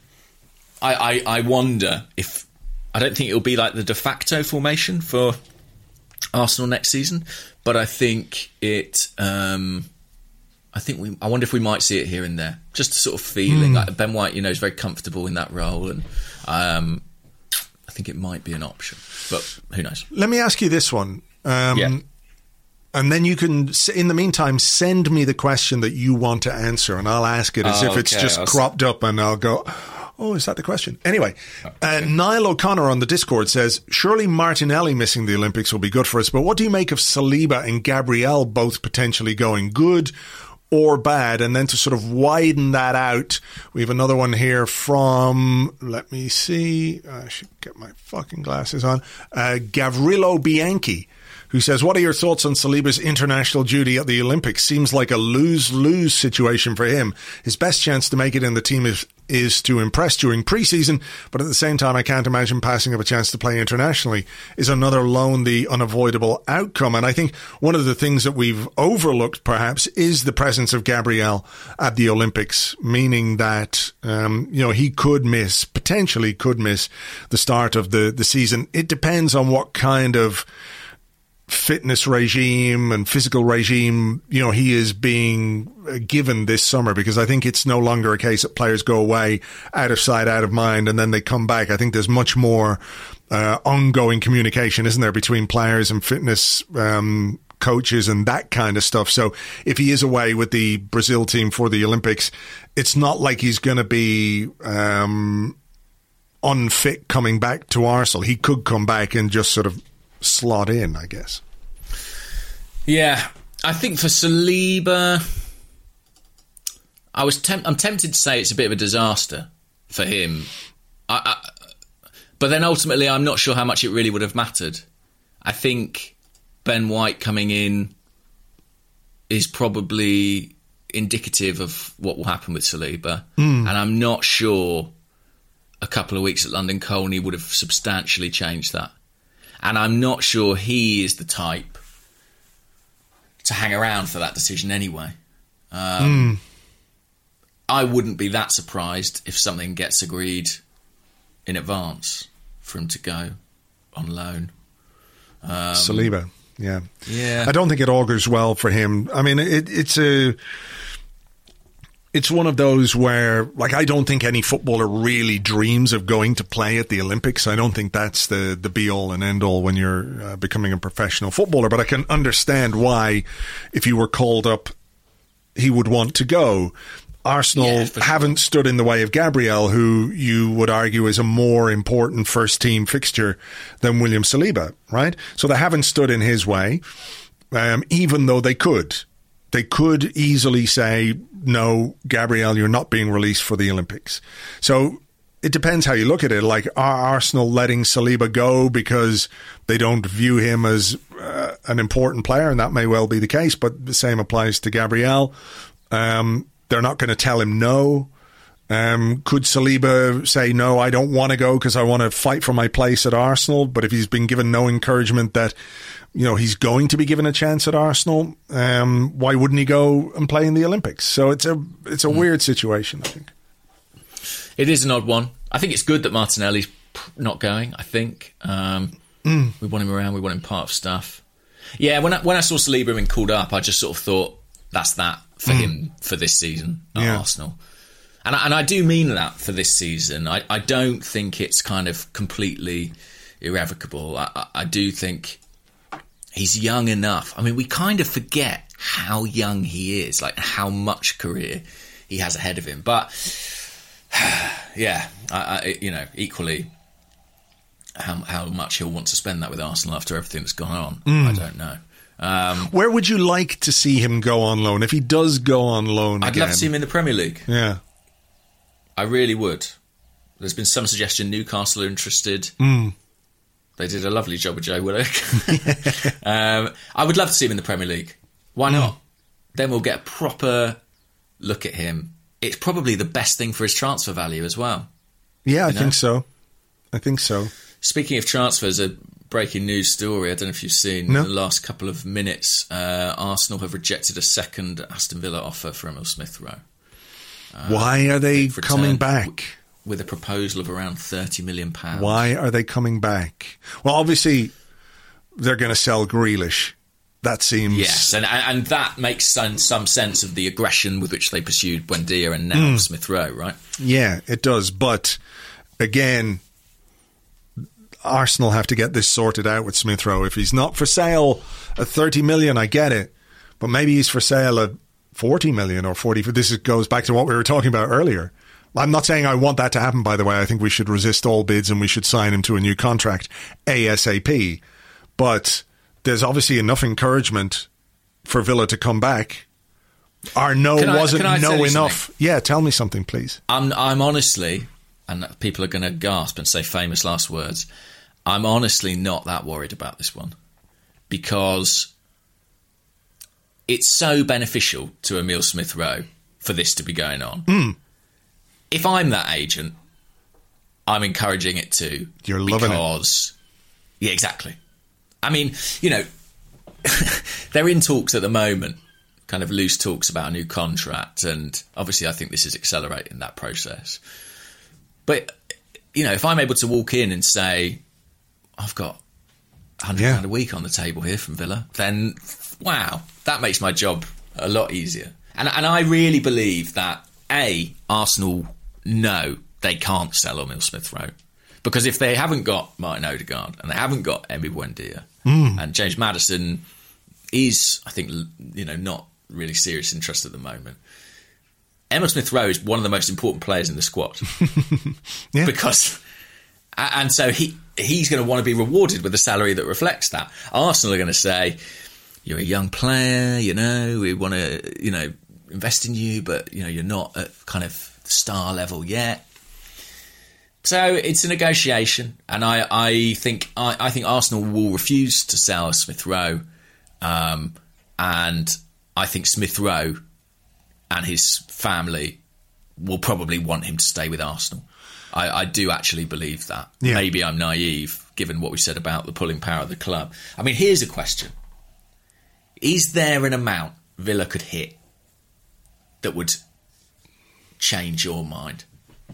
I, I, I wonder if I don't think it'll be like the de facto formation for Arsenal next season, but I think it. Um, I think we. I wonder if we might see it here and there. Just a sort of feeling. Mm. Like Ben White, you know, is very comfortable in that role, and um, I think it might be an option. But who knows? Let me ask you this one. Um, Yeah. And then you can, s- in the meantime, send me the question that you want to answer, and I'll ask it as Oh, if it's okay. just I'll s- cropped up, and I'll go, oh, is that the question? Anyway, uh, Niall O'Connor on the Discord says, surely Martinelli missing the Olympics will be good for us, but what do you make of Saliba and Gabriel both potentially going good or bad? And then to sort of widen that out, we have another one here from, let me see, I should get my fucking glasses on, uh, Gavrilo Bianchi, who says, what are your thoughts on Saliba's international duty at the Olympics? Seems like a lose-lose situation for him. His best chance to make it in the team is, is to impress during pre-season, but at the same time, I can't imagine passing up a chance to play internationally. Is another loan the unavoidable outcome? And I think one of the things that we've overlooked, perhaps, is the presence of Gabriel at the Olympics, meaning that, um, you know, he could miss, potentially could miss the start of the, the season. It depends on what kind of fitness regime and physical regime, you know, he is being given this summer, because I think it's no longer a case that players go away out of sight, out of mind, and then they come back. I think there's much more uh, ongoing communication, isn't there, between players and fitness um, coaches and that kind of stuff. So if he is away with the Brazil team for the Olympics, it's not like he's going to be um, unfit coming back to Arsenal. He could come back and just sort of slot in, I guess. Yeah, I think for Saliba, I was temp- I'm tempted to say it's a bit of a disaster for him, I, I, but then ultimately I'm not sure how much it really would have mattered. I think Ben White coming in is probably indicative of what will happen with Saliba, mm. and I'm not sure a couple of weeks at London Colney would have substantially changed that. And I'm not sure he is the type to hang around for that decision anyway. Um, mm. I wouldn't be that surprised if something gets agreed in advance for him to go on loan. Um, Saliba, yeah. Yeah. I don't think it augurs well for him. I mean, it, it's a... It's one of those where, like, I don't think any footballer really dreams of going to play at the Olympics. I don't think that's the, the be-all and end-all when you're uh, becoming a professional footballer. But I can understand why, if he were called up, he would want to go. Arsenal Yeah, for sure. haven't stood in the way of Gabriel, who you would argue is a more important first-team fixture than William Saliba, right? So they haven't stood in his way, um, even though they could. They could easily say, no, Gabriel, you're not being released for the Olympics. So it depends how you look at it. Like, are Arsenal letting Saliba go because they don't view him as uh, an important player? And that may well be the case, but the same applies to Gabriel. Um, they're not going to tell him no. Um, could Saliba say, no, I don't want to go because I want to fight for my place at Arsenal? But if he's been given no encouragement that, you know, he's going to be given a chance at Arsenal, um, why wouldn't he go and play in the Olympics? So it's a it's a mm. weird situation, I think. It is an odd one. I think it's good that Martinelli's not going, I think. Um, mm. We want him around, we want him part of stuff. Yeah, when I, when I saw Saliba being called up, I just sort of thought, that's that for mm. him for this season at yeah. Arsenal. And I, and I do mean that for this season. I, I don't think it's kind of completely irrevocable. I, I, I do think he's young enough. I mean, we kind of forget how young he is, like how much career he has ahead of him. But yeah, I, I, you know, equally, how how much he'll want to spend that with Arsenal after everything that's gone on, mm. I don't know. Um, Where would you like to see him go on loan if he does go on loan? I'd again? love to see him in the Premier League. Yeah, I really would. There's been some suggestion Newcastle are interested. Mm. They did a lovely job with Joe Willock. um, I would love to see him in the Premier League. Why mm. not? Then we'll get a proper look at him. It's probably the best thing for his transfer value as well. Yeah, I you know? think so. I think so. Speaking of transfers, a breaking news story. I don't know if you've seen no. in the last couple of minutes, uh, Arsenal have rejected a second Aston Villa offer for Emil Smith-Rowe. Uh, Why are they coming back? With a proposal of around thirty million pounds. Why are they coming back? Well, obviously, they're going to sell Grealish. That seems... Yes, and and that makes some, some sense of the aggression with which they pursued Buendia and now mm. Smith-Rowe, right? Yeah, it does. But, again, Arsenal have to get this sorted out with Smith-Rowe. If he's not for sale at thirty million, I get it. But maybe he's for sale at forty million or forty. This goes back to what we were talking about earlier. I'm not saying I want that to happen, by the way. I think we should resist all bids and we should sign him to a new contract ASAP. But there's obviously enough encouragement for Villa to come back. Our no can I, wasn't can I no enough. Something? Yeah, tell me something, please. I'm, I'm honestly, and people are going to gasp and say famous last words, I'm honestly not that worried about this one. Because it's so beneficial to Emil Smith-Rowe for this to be going on. Mm. If I'm that agent, I'm encouraging it too. You're loving it. Because, yeah, exactly. I mean, you know, they're in talks at the moment, kind of loose talks about a new contract. And obviously, I think this is accelerating that process. But, you know, if I'm able to walk in and say, I've got one hundred pounds yeah. a week on the table here from Villa, then, wow, that makes my job a lot easier. And, and I really believe that, A, Arsenal know they can't sell Emil Smith-Rowe. Because if they haven't got Martin Odegaard and they haven't got Emi Buendia mm. and James Maddison is, I think, you know, not really serious interest at the moment. Emil Smith-Rowe is one of the most important players in the squad. yeah. Because, and so he he's going to want to be rewarded with a salary that reflects that. Arsenal are going to say, you're a young player, you know, we want to, you know, invest in you, but, you know, you're not at kind of star level yet. So it's a negotiation, and I, I think I, I think Arsenal will refuse to sell Smith-Rowe, um, and I think Smith-Rowe and his family will probably want him to stay with Arsenal. I, I do actually believe that. Yeah. Maybe I'm naive, given what we said about the pulling power of the club. I mean, here's a question. Is there an amount Villa could hit that would change your mind?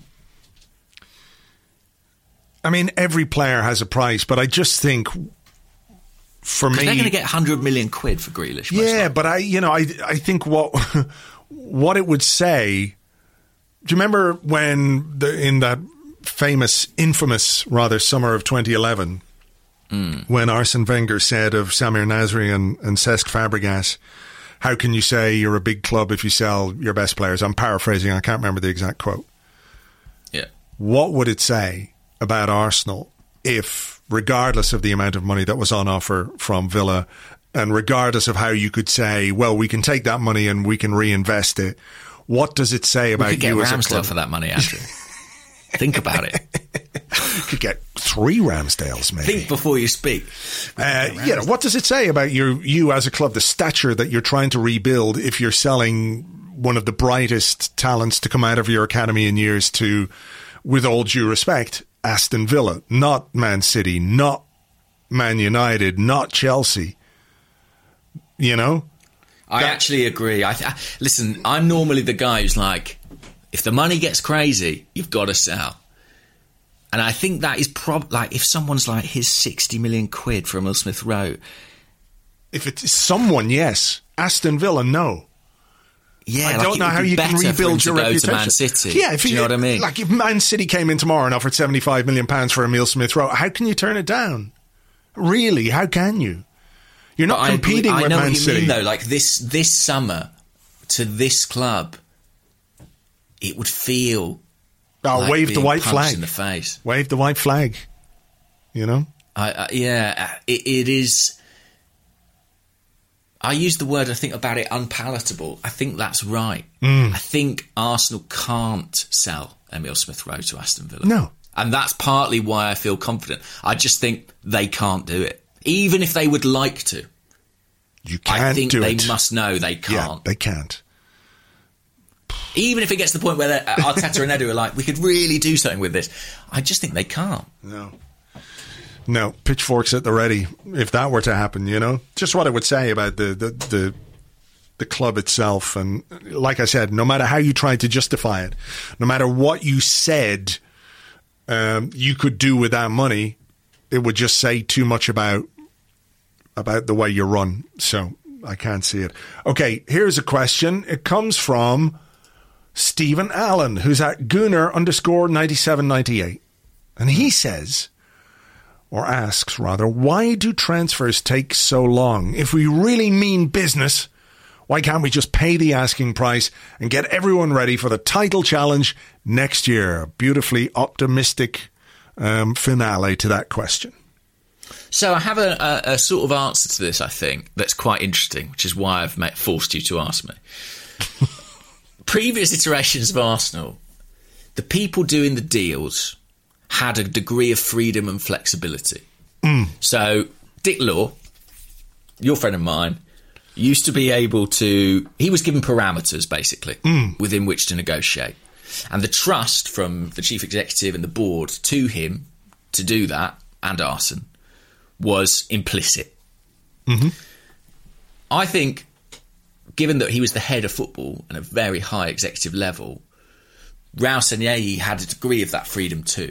I mean, every player has a price, but I just think for me... They're going to get one hundred million quid for Grealish. Yeah, but I, you know, I, I think what what it would say... Do you remember when the, in that famous, infamous, rather, summer of twenty eleven, mm. when Arsene Wenger said of Samir Nasri and, and Cesc Fabregas, how can you say you're a big club if you sell your best players? I'm paraphrasing, I can't remember the exact quote. Yeah. What would it say about Arsenal if, regardless of the amount of money that was on offer from Villa, and regardless of how you could say, well, we can take that money and we can reinvest it, what does it say about we could get you as Ramsdale a club? For that money, Andrew? Think about it. Could get three Ramsdales, maybe. Think before you speak. Uh, you know, what does it say about your you as a club, the stature that you're trying to rebuild if you're selling one of the brightest talents to come out of your academy in years to, with all due respect, Aston Villa, not Man City, not Man United, not Chelsea. You know? I that- actually agree. I, th- I Listen, I'm normally the guy who's like, If the money gets crazy, you've got to sell. And I think that is prob like if someone's like, here's sixty million quid for Emile Smith Rowe. If it's someone, yes. Aston Villa, no. Yeah, I like don't know how you can rebuild your go reputation. To Man City. Yeah, if Do you you, know what I mean? Like if Man City came in tomorrow and offered seventy-five million pounds for Emile Smith Rowe, how can you turn it down? Really, how can you? You're not but competing I, I with know Man what you City. mean, though. Like this, this summer to this club, it would feel. Oh, like wave the being white punched flag in the face. Wave the white flag. You know. I, I, yeah, it, it is. I use the word, I think, about it unpalatable. I think that's right. Mm. I think Arsenal can't sell Emile Smith Rowe to Aston Villa. No. And that's partly why I feel confident. I just think they can't do it. Even if they would like to. You can't I think do they it. must know they can't. Yeah, they can't. Even if it gets to the point where Arteta and Edu are like, we could really do something with this. I just think they can't. No. No, pitchforks at the ready if that were to happen, you know. Just what I would say about the, the, the, the club itself. And like I said, no matter how you tried to justify it, no matter what you said um, you could do with that money, it would just say too much about about the way you run. So I can't see it. Okay, here's a question. It comes from Stephen Allen, who's at Gunner underscore ninety-seven ninety-eight. And he says, or asks rather, why do transfers take so long? If we really mean business, why can't we just pay the asking price and get everyone ready for the title challenge next year? Beautifully optimistic um, finale to that question. So I have a, a, a sort of answer to this, I think, that's quite interesting, which is why I've met, forced you to ask me. Previous iterations of Arsenal, the people doing the deals had a degree of freedom and flexibility. Mm. So Dick Law, your friend of mine, used to be able to... He was given parameters, basically, mm. within which to negotiate. And the trust from the chief executive and the board to him to do that, and Arsene, was implicit. Mm-hmm. I think, given that he was the head of football at a very high executive level, Raul Sanllehi had a degree of that freedom too.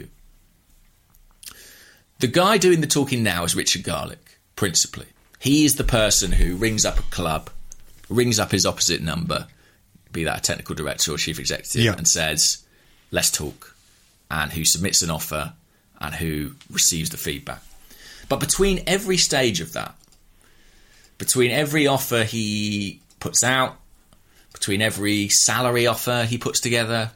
The guy doing the talking now is Richard Garlick, principally. He is the person who rings up a club, rings up his opposite number, be that a technical director or chief executive, yeah. and says, let's talk, and who submits an offer and who receives the feedback. But between every stage of that, between every offer he puts out, between every salary offer he puts together,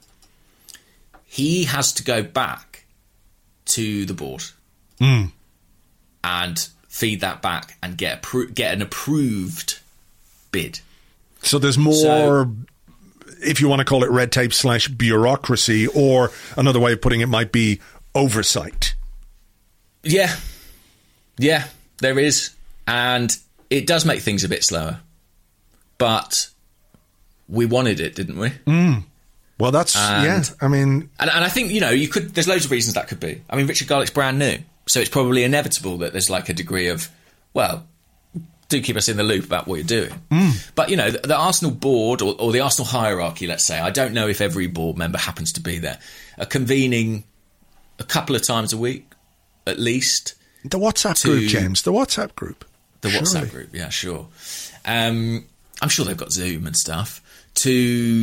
he has to go back to the board mm. and feed that back and get appro- get an approved bid. So there's more, so, if you want to call it red tape slash bureaucracy, or another way of putting it might be oversight. Yeah. Yeah, there is. And it does make things a bit slower. But we wanted it, didn't we? Mm. Well, that's, and, yeah, I mean... And, and I think, you know, you could. There's loads of reasons that could be. I mean, Richard Garlick's brand new, so it's probably inevitable that there's like a degree of, well, do keep us in the loop about what you're doing. Mm. But, you know, the, the Arsenal board, or, or the Arsenal hierarchy, let's say, I don't know if every board member happens to be there, are convening a couple of times a week, at least. The WhatsApp to, group, James, the WhatsApp group. The Surely. WhatsApp group, yeah, sure. Um, I'm sure they've got Zoom and stuff to,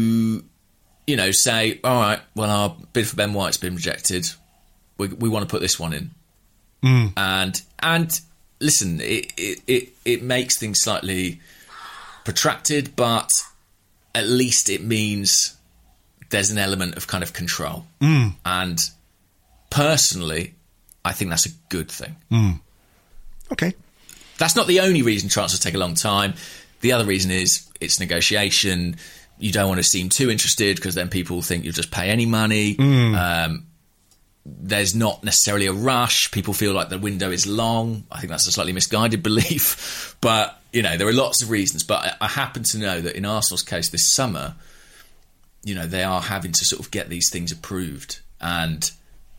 you know, say, all right, well, our bid for Ben White's been rejected. We, we want to put this one in. Mm. And, and listen, it, it, it, it makes things slightly protracted, but at least it means there's an element of kind of control. Mm. And personally, I think that's a good thing. Mm. Okay. That's not the only reason transfers take a long time. The other reason is it's negotiation. You don't want to seem too interested because then people think you'll just pay any money. Mm. Um, there's not necessarily a rush. People feel like the window is long. I think that's a slightly misguided belief. But, you know, there are lots of reasons. But I, I happen to know that in Arsenal's case this summer, you know, they are having to sort of get these things approved. And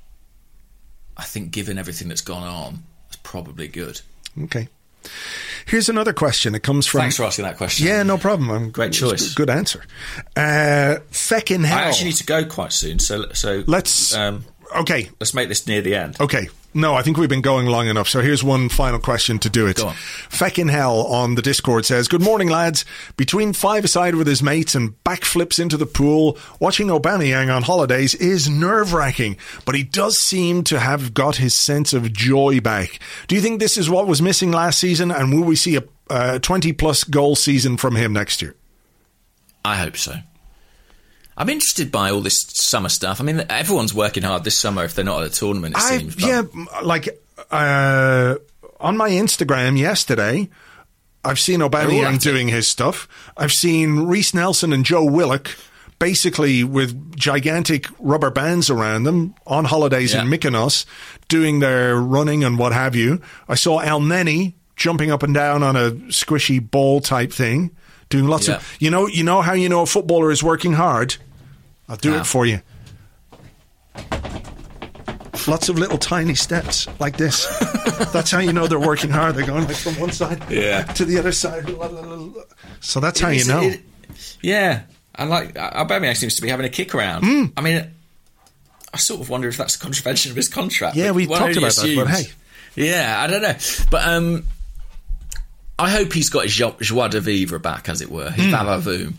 I think given everything that's gone on, it's probably good. Okay. Here's another question. It comes from... Thanks for asking that question. Yeah, no problem. I'm, Great choice. Good answer. Uh, feckin' hell. I actually need to go quite soon, so so let's um, okay. Let's make this near the end. Okay. No, I think we've been going long enough. So here's one final question to do it. Go on. Feckin' hell on the Discord says, good morning, lads. Between five-a-side with his mates and backflips into the pool, watching Aubameyang on holidays is nerve-wracking, but he does seem to have got his sense of joy back. Do you think this is what was missing last season, and will we see a uh, twenty-plus goal season from him next year? I hope so. I'm interested by all this summer stuff. I mean, everyone's working hard this summer if they're not at a tournament, it I, seems. But yeah, like uh, on my Instagram yesterday, I've seen Aubameyang doing his stuff. I've seen Reece Nelson and Joe Willock basically with gigantic rubber bands around them on holidays yeah. in Mykonos doing their running and what have you. I saw El Neni jumping up and down on a squishy ball type thing. Doing lots yeah. of, you know, you know how you know a footballer is working hard? I'll do ah. it for you. Lots of little tiny steps like this. That's how you know they're working hard. They're going like from one side yeah. to the other side. So that's how it you is, know. It, and like, Aubameyang seems to be having a kick around. Mm. I mean, I sort of wonder if that's a contravention of his contract. Yeah, we talked about assumes. that, but hey. Yeah, I don't know. But um, I hope he's got his joie de vivre back, as it were, his mm. va-va-voom.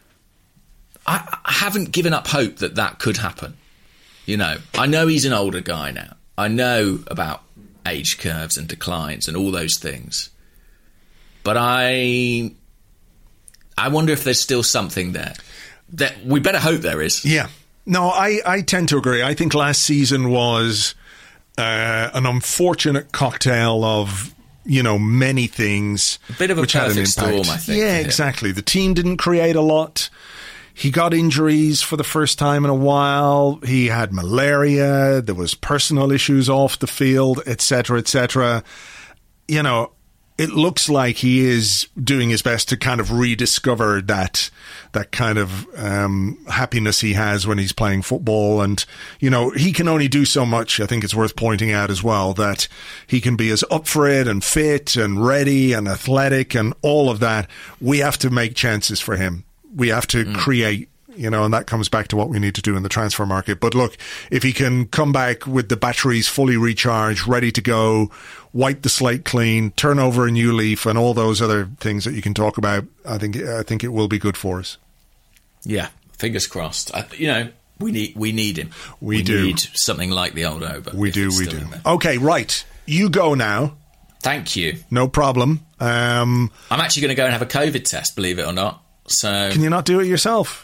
I, I haven't given up hope that that could happen. You know, I know he's an older guy now. I know about age curves and declines and all those things. But I I wonder if there's still something there. That we better hope there is. Yeah. No, I, I tend to agree. I think last season was uh, an unfortunate cocktail of, you know, many things. A bit of a which had an perfect impact. storm, I think. Yeah, exactly. The team didn't create a lot. He got injuries for the first time in a while. He had malaria. There was personal issues off the field, et cetera, et cetera. You know, it looks like he is doing his best to kind of rediscover that that kind of um, happiness he has when he's playing football. And, you know, he can only do so much. I think it's worth pointing out as well that he can be as up for it and fit and ready and athletic and all of that. We have to make chances for him. We have to mm. create, you know, and that comes back to what we need to do in the transfer market. But look, if he can come back with the batteries fully recharged, ready to go, wipe the slate clean, turn over a new leaf, and all those other things that you can talk about, I think I think it will be good for us. Yeah, fingers crossed. I, you know, we need we need him. We, we do need something like the old Oba. We do. We do. Okay, right. You go now. Thank you. No problem. Um, I'm actually going to go and have a COVID test, believe it or not. So can you not do it yourself?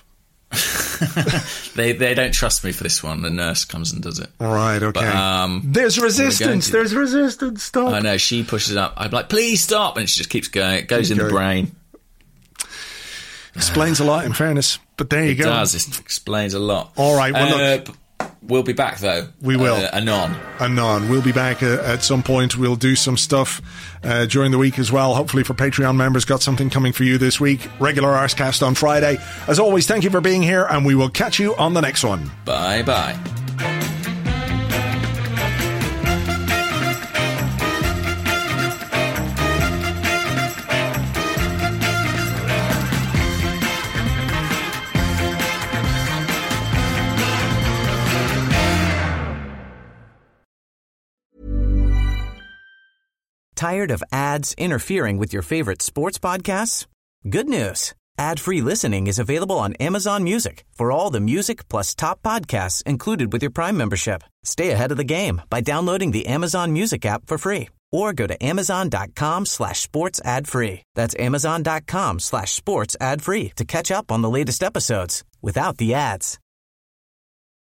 they they don't trust me for this one. The nurse comes and does it. All right, okay. But, um, There's resistance. There's resistance. Stop. I know. She pushes it up. I'm like, please stop, and she just keeps going. It goes okay. in the brain. Explains a lot, in fairness. But there you it go. It does. It explains a lot. All right. Well, uh, look. We'll be back, though. We will. Uh, anon. Anon. We'll be back uh, at some point. We'll do some stuff uh, during the week as well. Hopefully for Patreon members, got something coming for you this week. Regular Arsecast on Friday. As always, thank you for being here, and we will catch you on the next one. Bye-bye. Tired of ads interfering with your favorite sports podcasts? Good news. Ad-free listening is available on Amazon Music for all the music plus top podcasts included with your Prime membership. Stay ahead of the game by downloading the Amazon Music app for free or go to amazon.com slash sports ad free. That's amazon.com slash sports ad free to catch up on the latest episodes without the ads.